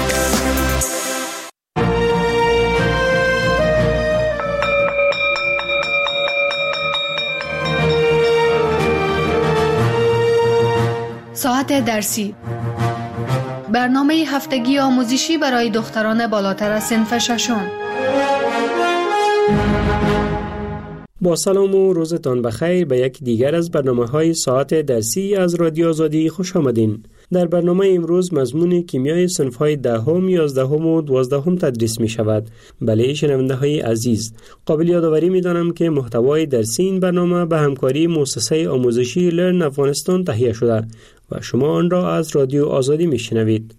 ساعت درسی، برنامه هفتگی آموزشی برای دختران بالاتر از صنف ششم. با سلام و روزتان بخیر به یک دیگر از برنامه‌های ساعت درسی از رادیو آزادی خوش آمدین. در برنامه امروز مضمون کیمیای صنف‌های 10م، 11م و 12م تدریس می شود. بله شنونده‌های عزیز، قابل یادآوری می‌دانم که محتوای درسی این برنامه به همکاری مؤسسه آموزشی لرن افغانستان تهیه شده و شما آن را از رادیو آزادی می‌شنوید.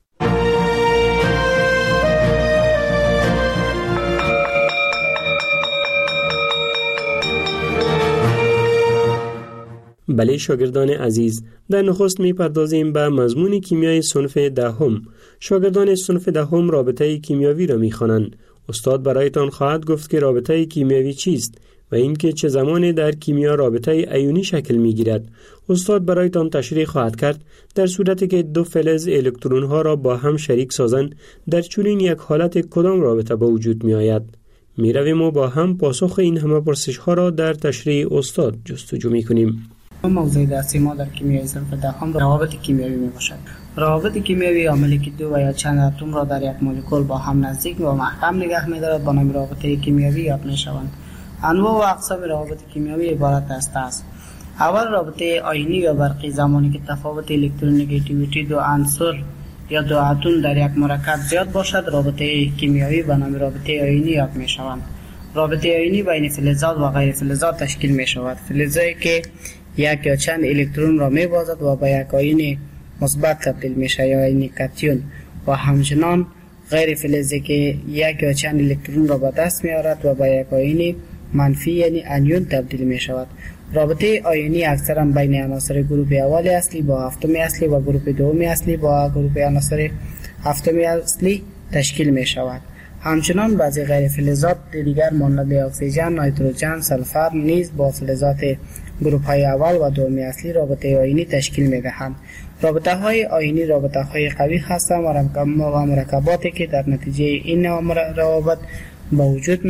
بله شاگردان عزیز، در نخست می‌پردازیم به مضمون کیمیای صنف 10م. شاگردان صنف 10م رابطه کیمیاوی را می‌خوانند. استاد برایتان خواهد گفت که رابطه کیمیاوی چیست و اینکه چه زمانی در کیمیا رابطه ایونی شکل می‌گیرد. استاد برایتان تشریح خواهد کرد در صورتی که دو فلز الکترون‌ها را با هم شریک سازند، در چنین یک حالت کدام رابطه به وجود می‌آید. می‌رویم و با هم پاسخ این همه پرسش‌ها را در تشریح استاد جستجو می‌کنیم. موضوع درسی ما در کیمیای صنف 10 روابط کیمیایی میباشد. روابط کیمیایی عاملی که دو و یا چند اتم را در یک مولکول با هم نزدیک و محکم نگه می‌دارد با نام رابطه کیمیایی یاد می‌شوند. انواع و اقسام روابط کیمیایی عبارت است. اول رابطه آیونی یا برقی، زمانی که تفاوت الکترونگیتیویتی دو عنصر یا دو اتم در یک مرکب زیاد باشد، رابطه کیمیایی به نام رابطه آیونی یاد می‌شوند. رابطه آیونی بین فلزات و غیر فلزات تشکیل می‌شود. فلزی که یک یا چند الکترون را می‌بازد و به یک آیون مثبت تبدیل میشه یا آیون کاتیون، و همچنان غیر فلزی که یک یا چند الکترون را به دست می‌آورد و به یک آیون منفی یعنی انیون تبدیل می‌شود. رابطه آیونی اکثرا بین عناصر گروپ اول اصلی با هفتم اصلی و گروپ دوم اصلی با گروپ عناصر هفتم اصلی تشکیل می‌شود. همچنان بعضی غیر فلزات دیگر مانند اکسیژن، نیتروژن، سلفر نیز با فلزات گروپ های اول و دوم اصلی رابطه آیونی تشکیل می‌دهند. رابطه های آیونی رابطه های قوی هستند و مرکباتی که در نتیجه این روابط به وجود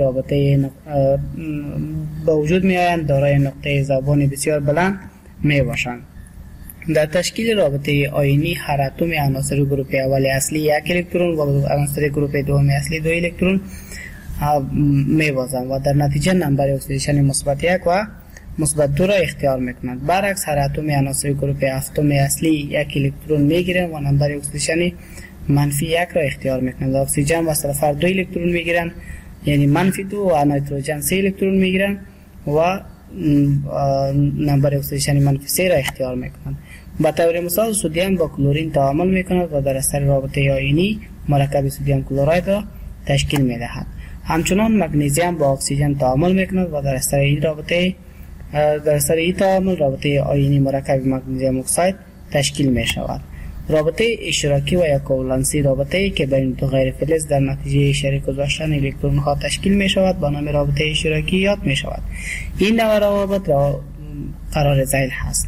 می‌آیند دارای نقطه ذوبان بسیار بلند میباشند. در تشکیل رابطه آیونی هر اتم عناصر گروپ اول اصلی یک الکترون و عناصر گروپ دوم اصلی دو الکترون میبازند و در نتیجه نمبر اکسیدیشن مثبت 1 و مثبت 2 را اختیار میکنند. برعکس هر اتم عناصر گروپ هفتم اصلی یک الکترون میگیرند و نمبر اکسیدیشن منفی 1 را اختیار میکنند. اکسیژن و سلفر 2 الکترون میگیرند یعنی منفی 2 و نیتروژن 3 الکترون میگیرند و نمبر اکسیدیشن منفی 3 را اختیار میکنند. به طور مثال سدیم با کلورین تعامل میکند و در اثر رابطه آیونی مرکب سدیم کلراید را تشکیل میدهد. همچنان مگنیزیم با اکسیژن تعامل میکند و در اثر این تعامل رابطه آیونی مرکب مگنیزیم اکساید تشکیل می شود. رابطه اشتراکی و یا کوولنسی رابطه‌ای که بین دو غیر فلز در نتیجه شریک گذاشتن الکترون ها تشکیل می شود با نام رابطه اشتراکی یاد می شود. این نوع روابط قرار ذیل هست.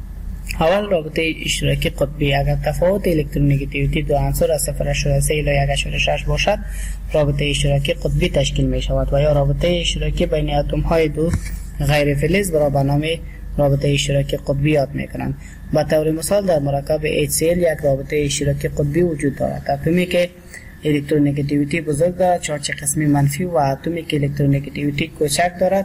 اول رابطه اشتراکی قطبی، اگر تفاوت الکترونگیتیویتی دو عنصر از 0.3 الی 1.6 باشد رابطه اشتراکی قطبی تشکیل می شود و یا رابطه اشتراکی بین اتم های دو غیر فلز را به نام رابطه اشتراکی قطبی یاد می کنند. به طور مثال در مرکب HCl یک رابطه اشتراکی قطبی وجود دارد. اتمی که الکترونگیتیویتی بزرگ دارد چارج قسمی منفی و اتمی که الکترونگیتیویتی کوچک دارد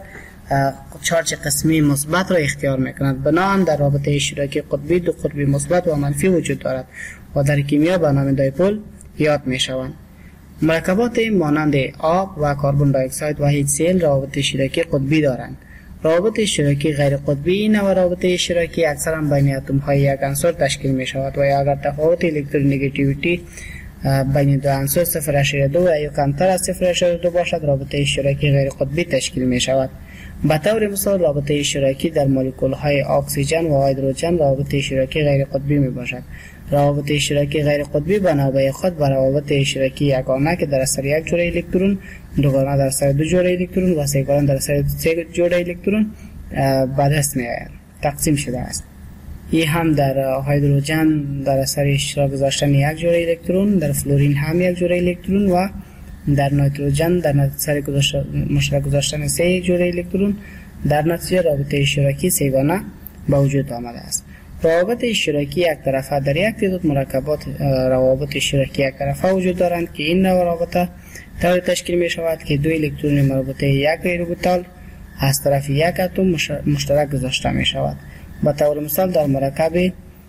چارج قسمی مثبت را اختیار میکند. بنابراین در رابطه اشتراکی قطبی دو قطب مثبت و منفی وجود دارد و در کیمیا به نام دایپول یاد میشوند. مرکبات مانند آب و کربن دی اکساید و HCl رابطه اشتراکی قطبی دارند. روابط اشتراکی غیر قطبی این نوع رابطه اشتراکی اکثرا بین اتم های یک عنصر تشکیل می شود و اگر تفاوت الکترونگیتیویتی بین دو عنصر 0.2 و یا کمتر از 0.2 باشد رابطه اشتراکی غیر قطبی تشکیل می شود. به طور مثال رابطه اشتراکی در مولکول های اکسیژن و هیدروژن رابطه اشتراکی غیر قطبی می باشد. روابط اشتراکی غیر قطبی به نوبه خود به روابط اشتراکی یگانه که در اثر یک جوره الکترون، دوگانه در اثر دو جوره الکترون و سه‌گانه در اثر سه جوره الکترون به دست می‌آید. تقسیم شده است. این هم در هیدروژن در اثر اشتراک گذاشتن یک جوره الکترون، در فلورین هم یک جوره الکترون و در نیتروژن در اثر مشترک گذاشتن سه جوره الکترون در نتیجه رابطه اشتراکی سه‌گانه به وجود آمده است. روابط اشتراکی یک طرفه در یک تعداد مرکبات روابط اشتراکی یک طرفه وجود دارند که این نوع رابطه طوری تشکیل می شود که دو الکترون مربوطه یک اوربیتال از طرف یک اتم مشترک گذاشته می شود. به طور مثال در مرکب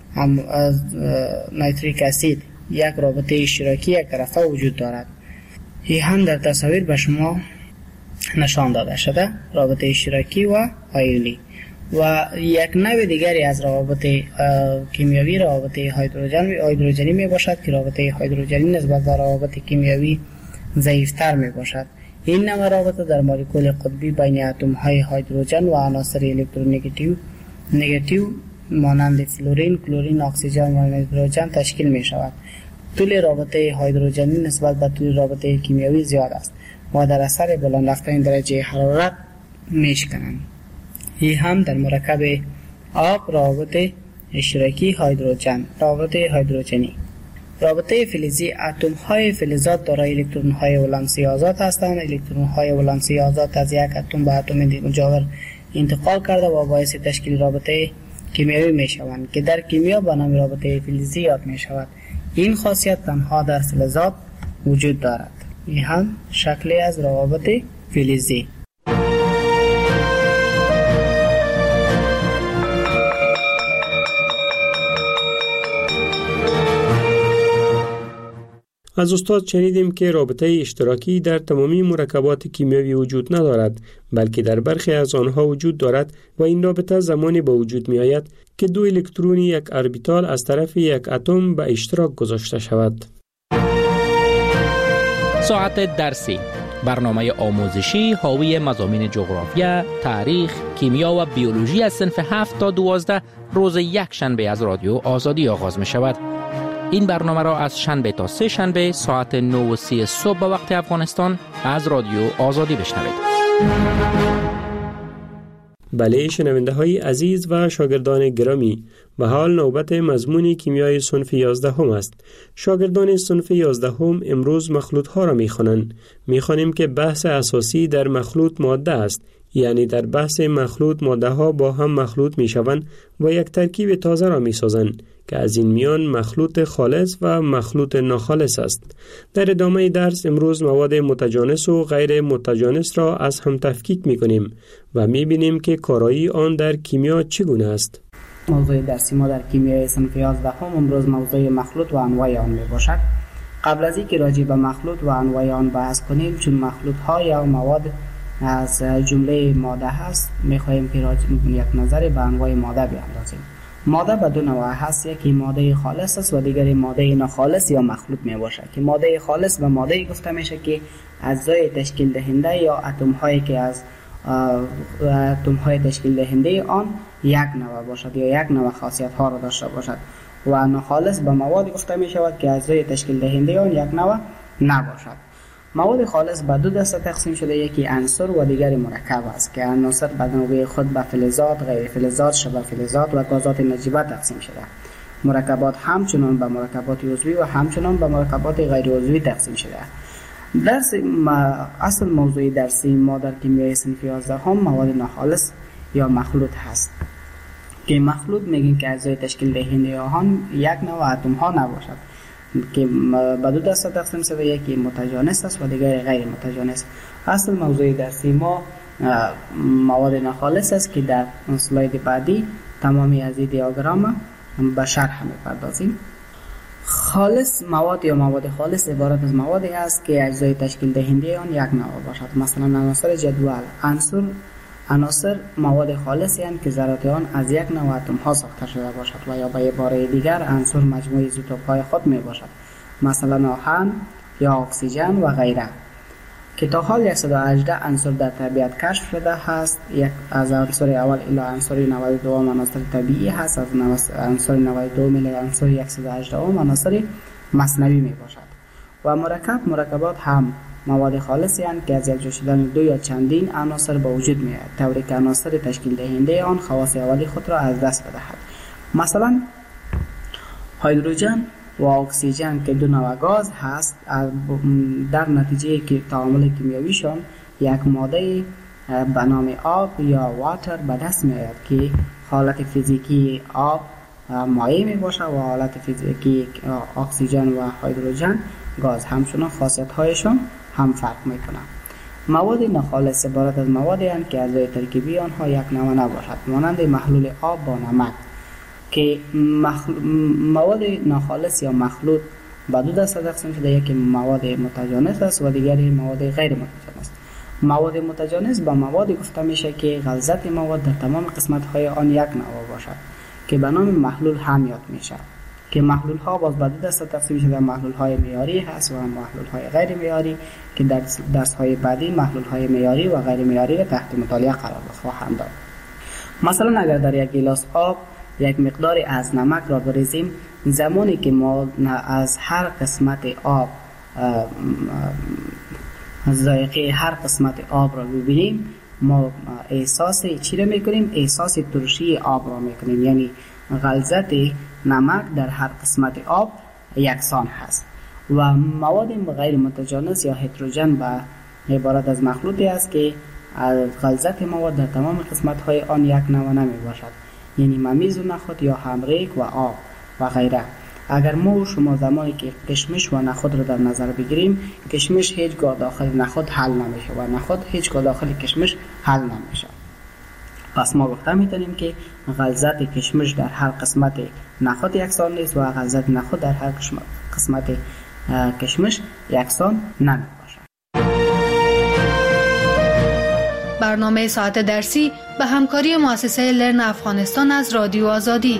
نیتریک اسید یک رابطه اشتراکی یک طرفه وجود دارد. این هم در تصاویر به شما نشان داده شده، رابطه اشتراکی و آیونی. و یک نوع دیگری از روابط کیمیایی روابط هیدروژنی می باشد که رابطه هیدروژنی نسبت به روابط کیمیایی ضعیفتر می باشد. این نوع رابطه در مولکول قطبی بین اتم های هیدروژن و عناصر الکترونگیتیو مانند فلورین، کلورین، اکسیژن و نیتروژن تشکیل می شود. طول رابطه هیدروژنی نسبت به طول رابطه کیمیایی زیاد است و در اثر بلند رفتن درجه حرارت می شکنند. این هم در مرکب آب روابط اشتراکی هیدروژن. رابطه هیدروژنی رابطه فلزی اتم های فلزات دارای الکترون های ولانسی آزاد هستند. الکترون های ولانسی آزاد از یک اتم به اتم مجاور انتقال کرده و باعث تشکیل رابطه کیمیایی می شوند که در کیمیا به نام رابطه فلزی یاد می شود. این خاصیت تنها در فلزات وجود دارد. این هم شکلی از روابط فلزی. از استاد شنیدیم که رابطه اشتراکی در تمامی مرکبات کیمیایی وجود ندارد، بلکه در برخی از آنها وجود دارد و این رابطه زمانی به وجود می آید که دو الکترون یک اربیتال از طرف یک اتم به اشتراک گذاشته شود. ساعت درسی، برنامه آموزشی حاوی مضامین جغرافیا، تاریخ، کیمیا و بیولوژی از صنف 7 تا 12 روز یک شنبه از رادیو آزادی آغاز می شود. این برنامه را از شنبه تا سه شنبه ساعت 9:30 صبح به وقت افغانستان از رادیو آزادی بشنوید. بله شنونده های عزیز و شاگردان گرامی، به حال نوبت مضمون کیمیای صنف 11 هم است. شاگردان صنف 11 هم امروز مخلوط ها را می خوانند. می خوانیم که بحث اساسی در مخلوط ماده است، یعنی در بحث مخلوط ماده ها با هم مخلوط می شوند و یک ترکیب تازه را می سازند که از این میان مخلوط خالص و مخلوط ناخالص است. در ادامه درس امروز مواد متجانس و غیر متجانس را از هم تفکیک می کنیم و می بینیم که کارایی آن در کیمیا چگونه است. موضوع درسی ما در کیمیای صنف 11 هم امروز موضوع مخلوط و انواع آن می باشد. قبل از اینکه راجع به مخلوط و انواع آن بحث کنیم، چون مخلوط ها یا مواد از جمله ماده هست، می خواهیم که یک نظری به انواع ماده بیاندازیم. ماده به دو نوع هست، یکی ماده خالص است و دیگری ماده ناخالص یا مخلوط می باشد که ماده خالص به ماده گفته میشه که اجزای تشکیل دهنده یا اتم هایی که از اتم های تشکیل دهنده آن یک نوع باشد یا یک نوع خاصیت ها را داشته باشد و ناخالص به مواد گفته می شود که اجزای تشکیل دهنده آن یک نوع نباشد. مواد خالص به دو دسته تقسیم شده، یکی عنصر و دیگری مرکب است که عناصر به نوبه خود به فلزات، غیر فلزات، شبه فلزات و گازات نجیبه تقسیم شده. مرکبات همچنان به مرکبات عضوی و همچنان به مرکبات غیر عضوی تقسیم شده. درس اصل موضوع درسی ما در کیمیای صنف 11 هم مواد ناخالص یا مخلوط هست که مخلوط میگیم که اجزای تشکیل دهنده آن یک نوع اتم ها نباشد که به دو دسته تقسیم شده، یکی متجانس است و دیگری غیر متجانس. اصل موضوع درسی ما مواد ناخالص است که در اسلاید بعدی تمامی از این دیاگرام به شرح می‌پردازیم. خالص مواد یا مواد خالص عبارت از موادی است که اجزای تشکیل دهنده آن یک نوع باشد. مثلا عناصر جدول عناصر مواد خالصی هستند که ذرات آن از یک نوع اتم ها ساخته شده باشد و یا به عباره دیگر عنصر مجموعه ایزوتوپ های خود می باشد، مثلا آهن یا اکسیژن و غیره که تا حال 118 عنصر در طبیعت کشف شده است. یک از عنصر اول الی عنصر 92 عناصر طبیعی هست، از عنصر 92 الی عنصر 118 عناصر مصنوعی می باشد. و مرکبات هم مواد خالصی هستند که از یک جا شدن دو یا چندین عناصر به وجود می آید طوری که عناصر تشکیل دهنده آن خواص اولی خود را از دست بدهد. مثلا هیدروژن و اکسیژن که دو نوع گاز هست، در نتیجه که تعامل کیمیاییشان یک ماده به نام آب یا واتر به دست می آید که حالت فیزیکی آب مایع می باشد و حالت فیزیکی اکسیژن و هیدروژن گاز. همچنان خاصیت هایشان هم فرق می کنند. مواد ناخالص عبارت از موادی هستند که اجزای ترکیبی آنها یک نوع نباشد، مانند محلول آب با نمک که مواد ناخالص یا مخلوط به دو دسته تقسیم شده، یکی مواد متجانس است و دیگری مواد غیر متجانس. مواد متجانس به مواد گفته میشه که غلظت مواد در تمام قسمت های آن یک نوع باشد که به نام محلول هم یاد میشه که محلول ها باز به دو دسته تقسیم شده، محلول های معیاری هست و محلول های غیر معیاری که در درس های بعدی محلول های معیاری و غیر معیاری را تحت مطالعه قرار خواهم داد. مثلا اگر در یک گیلاس آب یک مقداری از نمک را بریزیم، زمانی که ما از هر قسمت آب ذائقه هر قسمت آب را ببینیم، ما احساس چی را میکنیم؟ احساس ترشی آب را میکنیم، یعنی غلظت نمک در هر قسمت آب یکسان هست. و مواد غیر متجانس یا هتروژن به عبارت از مخلوطی است که غلظت مواد در تمام قسمت های آن یک نوع نمی باشد، یعنی ممیز و نخود یا همریک و آب و غیره. اگر ما و شما زمانی که کشمش و نخود را در نظر بگیریم، کشمش هیچگاه داخل نخود حل نمیشه و نخود هیچگاه داخل کشمش حل نمیشه. پس ما گفته میتونیم که غلظت کشمش در هر قسمت نخود یکسان نیست و غلظت نخود در هر قسمت کشمش یکسان نمی باشد. برنامه ساعت درسی به همکاری مؤسسه لرن افغانستان از رادیو آزادی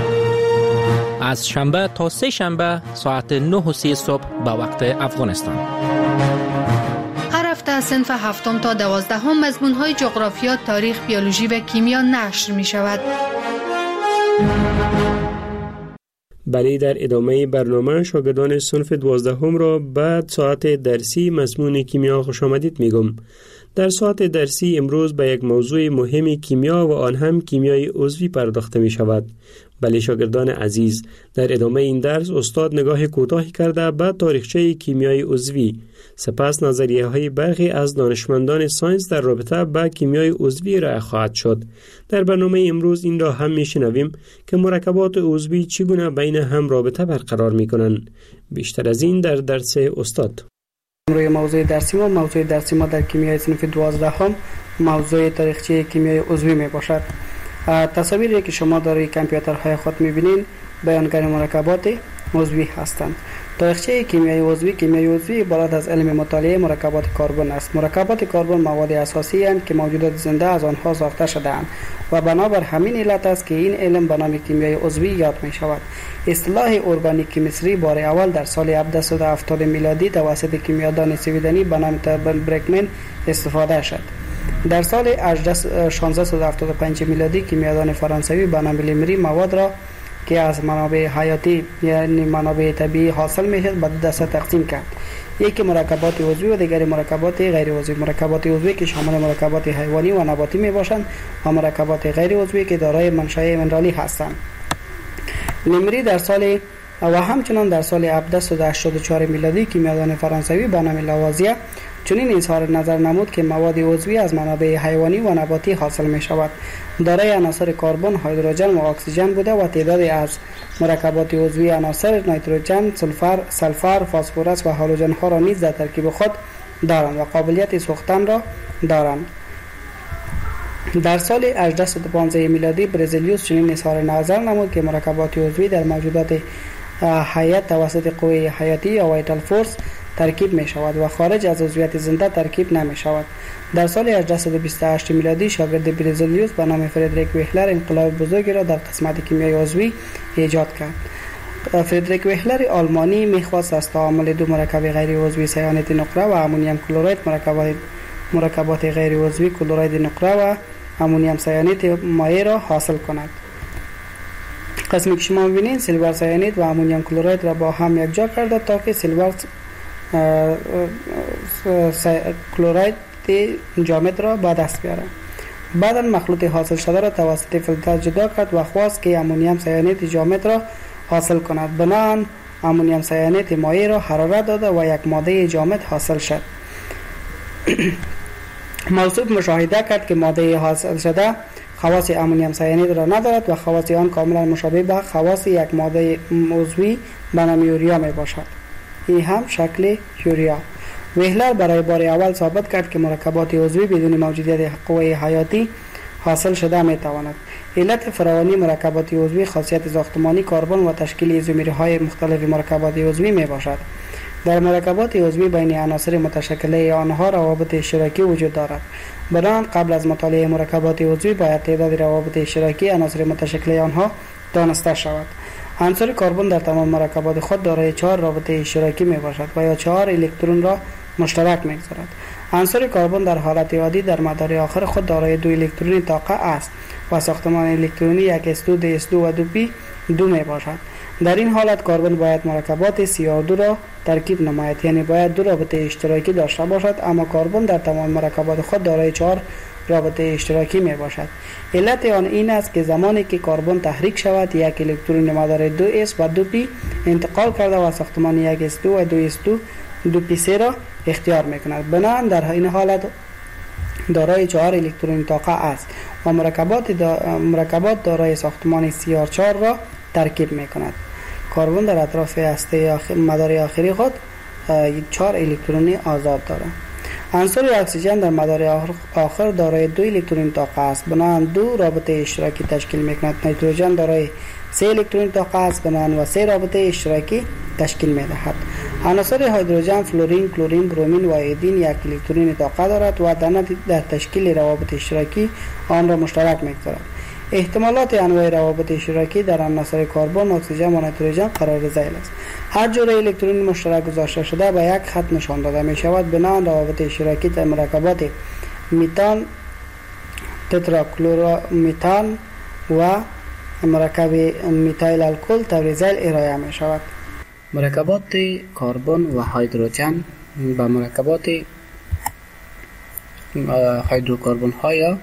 از شنبه تا سه شنبه ساعت 9:30 صبح به وقت افغانستان. هر هفته از صنف 7 تا 12 مضمون‌های جغرافیا، تاریخ، بیولوژی و کیمیا نشر می شود. بله، در ادامه برنامه شاگردان صنف 12 را بعد ساعت درسی مضمون کیمیا خوش آمدید میگم. در ساعت درسی امروز به یک موضوع مهم کیمیا و آن هم کیمیای عضوی پرداخته می شود. بله شاگردان عزیز، در ادامه این درس استاد نگاه کوتاهی کرده به تاریخچه کیمیای عضوی، سپس نظریه های برخی از دانشمندان ساینس در رابطه با کیمیای عضوی ارائه خواهد شد. در برنامه امروز این را هم میشنویم که مرکبات عضوی چگونه بین هم رابطه برقرار میکنند. بیشتر از این در درس استاد. روی موضوع درسی ما در کیمیای صنف 12 موضوع تاریخچه کیمیای عضوی می باشد. تصاویری که شما در کامپیوترهای خود می‌بینید بیانگر مرکبات عضوی هستند. تاریخچه کیمیای عضوی عبارت از علم مطالعه مرکبات کربن است. مرکبات کربن مواد اساسی اند که موجودات زنده از آنها ساخته شده‌اند و بنابر همین علت است که این علم به نام کیمیای عضوی یاد می شود. اصطلاح ارگانیک کیمستری بار اول در سال 1770 میلادی توسط کیمیادان سویدنی به نام برکمن استفاده شد. در سال 1675 میلادی کیمیادان فرانسوی به نام لیمری مواد را که از منابع حیاتی یعنی منابع طبیعی حاصل میشد به دو دسته تقسیم کرد. یکی مرکبات عضوی و دیگری مرکبات غیر عضوی. مرکبات عضوی که شامل مرکبات حیوانی و نباتی می باشند و مرکبات غیر عضوی که دارای منشأ منرالی هستند. لیمری در سال و همچنان در سال 1784 میلادی کیمیادان فرانسوی به نام لاوازیه چنین اظهار نظر نمود که مواد عضوی از منابع حیوانی و نباتی حاصل می شود. دارای عناصر کربن، هیدروژن و اکسیژن بوده و تعدادی از مرکبات عضوی عناصر نیتروژن، سلفر، فسفرس و هالوژن ها را نیز در ترکیب خود دارند و قابلیت سوختن را دارند. در سال 1815 میلادی برزیلیوس چنین اظهار نظر نمود که مرکبات عضوی در موجودات حیات توسط قوه حیاتی یا وایتال فورس ترکیب می شود و خارج از عضویت زنده ترکیب نمی شود. در سال 1828 میلادی شاگرد برزیلیوس به نام فردریک ویهلر انقلاب بزرگی را در قسمت کیمیای عضوی ایجاد کرد. فردریک ویهلر آلمانی می‌خواست از تعامل دو مرکب غیر عضوی سیانت نقره و امونیم کلراید مرکبات غیر عضوی کلراید نقره و امونیم سیانت مایع را حاصل کند. قسمی که شما می‌بینید سیلور سیانید و امونیم کلراید را با هم یکجا کرده تا که سیلور کلراید جامد را به دست بیاره. بعدا مخلوط حاصل شده را توسط فیلتر جدا کرد و خواست که امونیم سیانید جامد را حاصل کند. بنابراین امونیم سیانید مایع را حرارت داده و یک ماده جامد حاصل شد. موصوف مشاهده کرد که ماده حاصل شده خواص امونیم سیانید را ندارد و خواص آن کاملا مشابه به خواص یک ماده عضوی به نام یوریا می باشد. این هم شکل یوریا. ویهلر برای بار اول ثابت کرد که مرکبات عضوی بدون موجودیت قوه حیاتی حاصل شده می تواند. علت فراوانی مرکبات عضوی خاصیت ساختمانی کربن و تشکیل ایزومرهای مختلف مرکبات عضوی می باشد. در مرکبات عضوی بین عناصر متشکله آنها روابط اشتراکی وجود دارد. بنابراین قبل از مطالعه مرکبات عضوی باید تعداد روابط اشتراکی عناصر متشکله آنها دانسته شود. عنصر کربن در تمام مرکبات خود دارای 4 رابطه اشتراکی می باشد و یا 4 الکترون را مشترک می‌گذارد. عنصر کربن در حالت عادی در مدار آخر خود دارای 2 الکترون طاقه است و ساختمان الکترونی 1s2 2s2 و 2p2 می باشد. در این حالت کربن باید مرکبات CR2 را ترکیب نماید، یعنی باید 2 رابطه اشتراکی داشته باشد، اما کربن در تمام مرکبات خود دارای 4 رابطه اشتراکی می باشد. علت آن این است که زمانی که کربن تحریک شود یک الکترون مدار 2s و 2p انتقال کرده و ساختمان 1s2 و 2s2 2p3 را اختیار می کند. بنابراین در این حالت دارای 4 الکترون طاقه است و مرکبات دارای ساختمان CR4 را ترکیب می کند. کربن در اطراف هسته مدار آخری خود 4 الکترون آزاد دارد. عنصر اکسیژن در مدار آخر دارای 2 الکترون طاقه است، بنابراین 2 رابطه اشتراکی تشکیل می کند. نیتروژن دارای 3 الکترون طاقه است، بنابراین و 3 رابطه اشتراکی تشکیل می دهد. عناصر هیدروژن، فلورین، کلورین، برومین و ایودین 1 الکترون طاقه دارد و در تشکیل روابط اشتراکی آن را مشترک می‌گذارد. احتمالات انواع روابط اشتراکی در عناصر کربن، اکسیژن و نیتروژن قرار ذیل است. هر جور الکترون مشترک گذاشته شده به یک خط نشان داده می شود. بنابراین روابط اشتراکی در مرکبات میتان، تتراکلورمیتان و مرکب میتایل الکل طور ذیل ارائه می شود. مرکبات کربن و هیدروژن به مرکبات هیدروکربن ها یا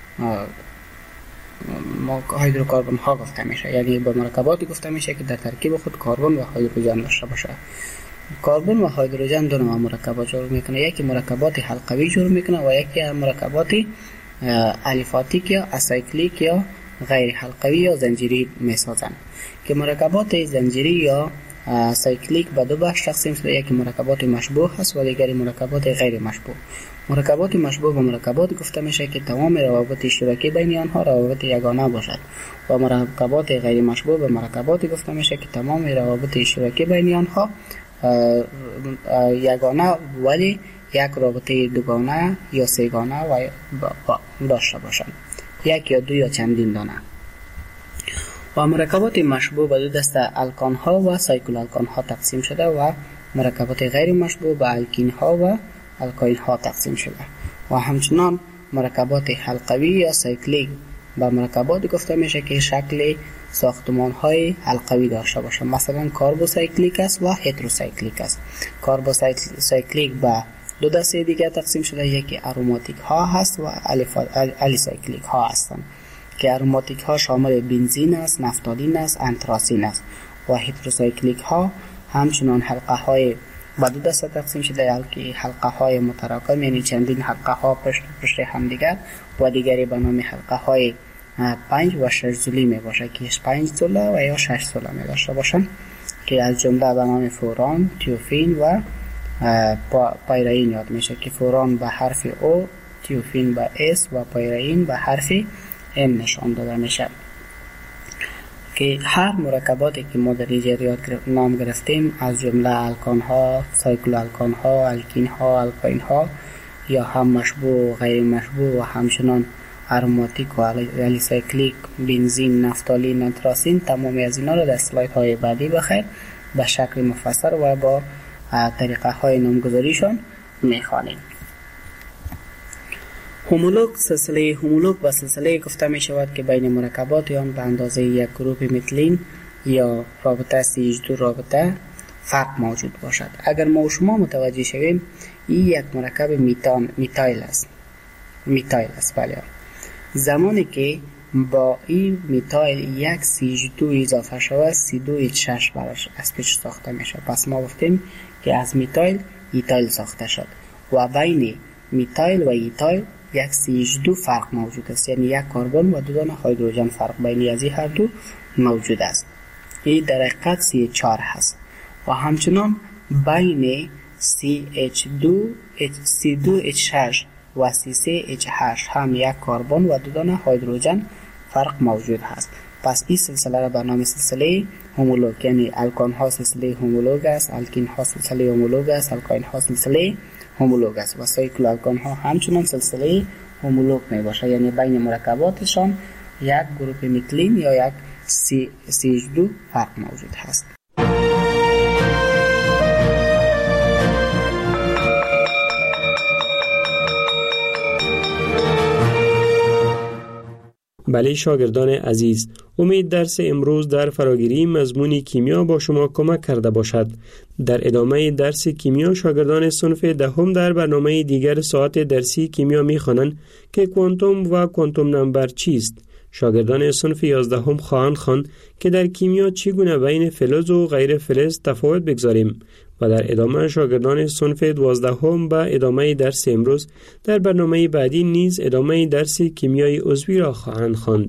هیدروکربن ها گفته میشه، یعنی به مرکباتی گفته میشه که در ترکیب خود کربن و هیدروژن داشته باشه. کربن و هیدروژن دو نوع مرکبات جور میکنه، یکی مرکبات حلقوی جور میکنه و یکی مرکبات الیفاتیک یا اسایکلیک یا غیر حلقوی یا زنجیری میسازند که مرکبات زنجیری یا سایکلیک به دو بخش تقسیم شده، یکی مرکبات مشبوه هست و دیگری مرکبات غیر مشبوه. مرکبات مشبوه به مرکبات گفته میشه که تمام روابط اشتراکی بین آنها روابط یگانه باشد و مرکبات غیر مشبوه به مرکبات گفته میشه که تمام روابط اشتراکی بین آنها یگانه ولی یک رابطه دوگانه یا سه‌گانه و داشته باشند، یک یا دو یا چندین دانه. و مرکبات مشبوع به دو دسته الکان ها و سایکل الکان ها تقسیم شده و مرکبات غیر مشبوع به الکین ها و الکاین ها تقسیم شده. و همچنان مرکبات حلقوی یا سایکلیک به مرکبات گفته میشه که شکل ساختمان های حلقوی داشته باشه، مثلا کاربوسایکلیک است و هتروسایکلیک است. کاربوسایکلیک به دو دسته دیگه تقسیم شده، یکی اروماتیک ها هست و الیسایکلیک ها هستند که اروماتیک ها شامل بنزین است، نفتالین است، انتراسین است. و هتروسایکلیک ها همچنان حلقه های به دو دسته تقسیم شده، که حلقه های متراکم یعنی چندین حلقه ها پشت هم دیگر، و دیگری به نام حلقه های 5 و 6 زولی می باشه که 5 زوله و یا 6 زوله می داشته باشن، که از جمله به نام فوران، تیوفین و پایرین یاد میشه که فوران به حرف او، تیوفین به اس و پایرین به حرف ام نشان داده میشه. که هر مرکباتی که ما در اینجا نام گرفتیم از جمله الکان ها، سایکل الکان ها، الکین ها، الکاین ها یا هم مشبوع و غیر مشبوع و همچنان اروماتیک و الیسایکلیک، بنزین، نفتالین، انتراسین، تمامی از اینا رو در اسلاید های بعدی بخیر به شکل مفصل و با طریقه های نامگذاریشان میخوانیم. هومولوگ، سلسله هومولوگ و سلسله گفته می شود که بین مرکبات آن به اندازه یک گروپ متلین یا رابطه CH2 رابطه فرق موجود باشد. اگر ما و شما متوجه شویم این یک مرکب میتایل است. بله. زمانی که با این میتایل یک CH2 اضافه شود C2H6 براش اسپیچ ساخته میشه. پس ما گفتیم که از میتایل ایتایل ساخته شد و بین میتایل و ایتایل یک CH2 فرق موجود است، یعنی یک کربن و دو دانه هیدروژن فرق بین از این هر دو موجود است. این در حقیقت CH4 هست. و همچنان بین C2H6 و C3H8 هم یک کربن و دو دانه هیدروژن فرق موجود هست. پس این سلسله را به نام سلسله هومولوگ، یعنی الکان ها سلسله هومولوگ است، الکین ها سلسله هومولوگ است، الکاین ها سلسله هومولوگ است و سایکل الکان ها همچنان سلسله هومولوگ می باشه، یعنی بین مرکباتشان یک گروپ میتلین یا یک CH2 فرق موجود هست. بله شاگردان عزیز، امید درس امروز در فراگیری مضمون کیمیا با شما کمک کرده باشد. در ادامه درس کیمیا شاگردان صنف دهم در برنامه دیگر ساعت درسی کیمیا می‌خوانند که کوانتوم و کوانتوم نمبر چیست. شاگردان صنف 11 خواهند خواند که در کیمیا چگونه بین فلز و غیر فلز تفاوت بگذاریم و در ادامه شاگردان صنف 12 به ادامه درس امروز در برنامه بعدی نیز ادامه درس کیمیای عضوی را خواهند خواند.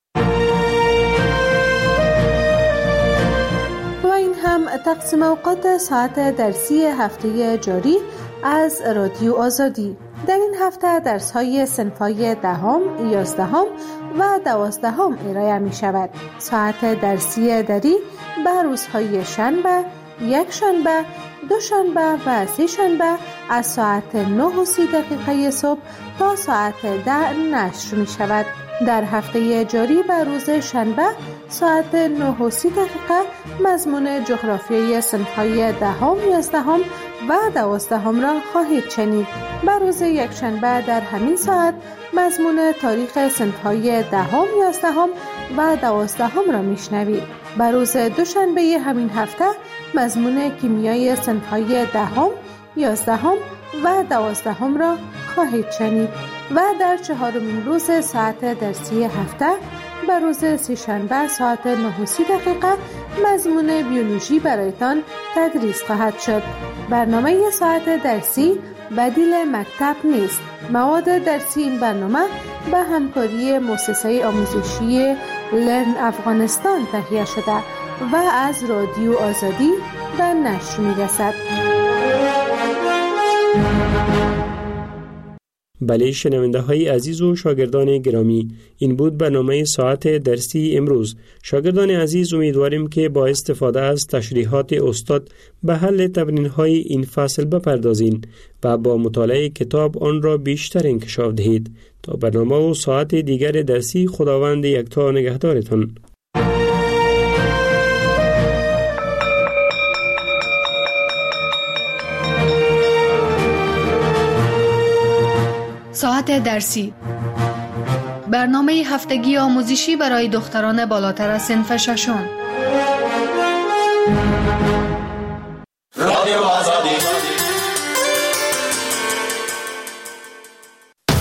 و این هم تقسیم اوقات ساعت درسی هفته جاری از رادیو آزادی. در این هفته درس‌های صنف‌های 10، 11 و 12 ارائه می شود. ساعت درسی دری به روزهای شنبه، یک شنبه، دو شنبه و سه شنبه از ساعت 9:30 صبح تا ساعت 10 نشر می شود. در هفته جاری به روز شنبه ساعت 9:30 مضمون جغرافیای صنف‌های 10، 11 و 12 را خواهید شنید. به روز یک شنبه در همین ساعت مضمون تاریخ صنف‌های 10، 11 و 12 را میشنوید. به روز دوشنبه همین هفته مضمون کیمیای صنف‌های 10، 11 و 12 را خواهید شنید و در چهارمین روز ساعت درسی هفته به روز سه‌شنبه ساعت 9:30 مضمون بیولوژی برایتان تدریس خواهد شد. برنامه ساعت درسی بدیل مکتب نیست. مواد درسی این برنامه به همکاری مؤسسه آموزشی لرن افغانستان تهیه شده و از رادیو آزادی به نشر می‌رسد. بله شنونده های عزیز و شاگردان گرامی، این بود برنامه ساعت درسی امروز. شاگردان عزیز، امیدواریم که با استفاده از تشریحات استاد به حل تمرین های این فصل بپردازین و با مطالعه کتاب آن را بیشتر انکشاف دهید. تا برنامه و ساعت دیگر درسی، خداوند یکتا نگهدارتان. ساعت درسی، برنامه هفتگی آموزشی برای دختران بالاتر از صنف ششم.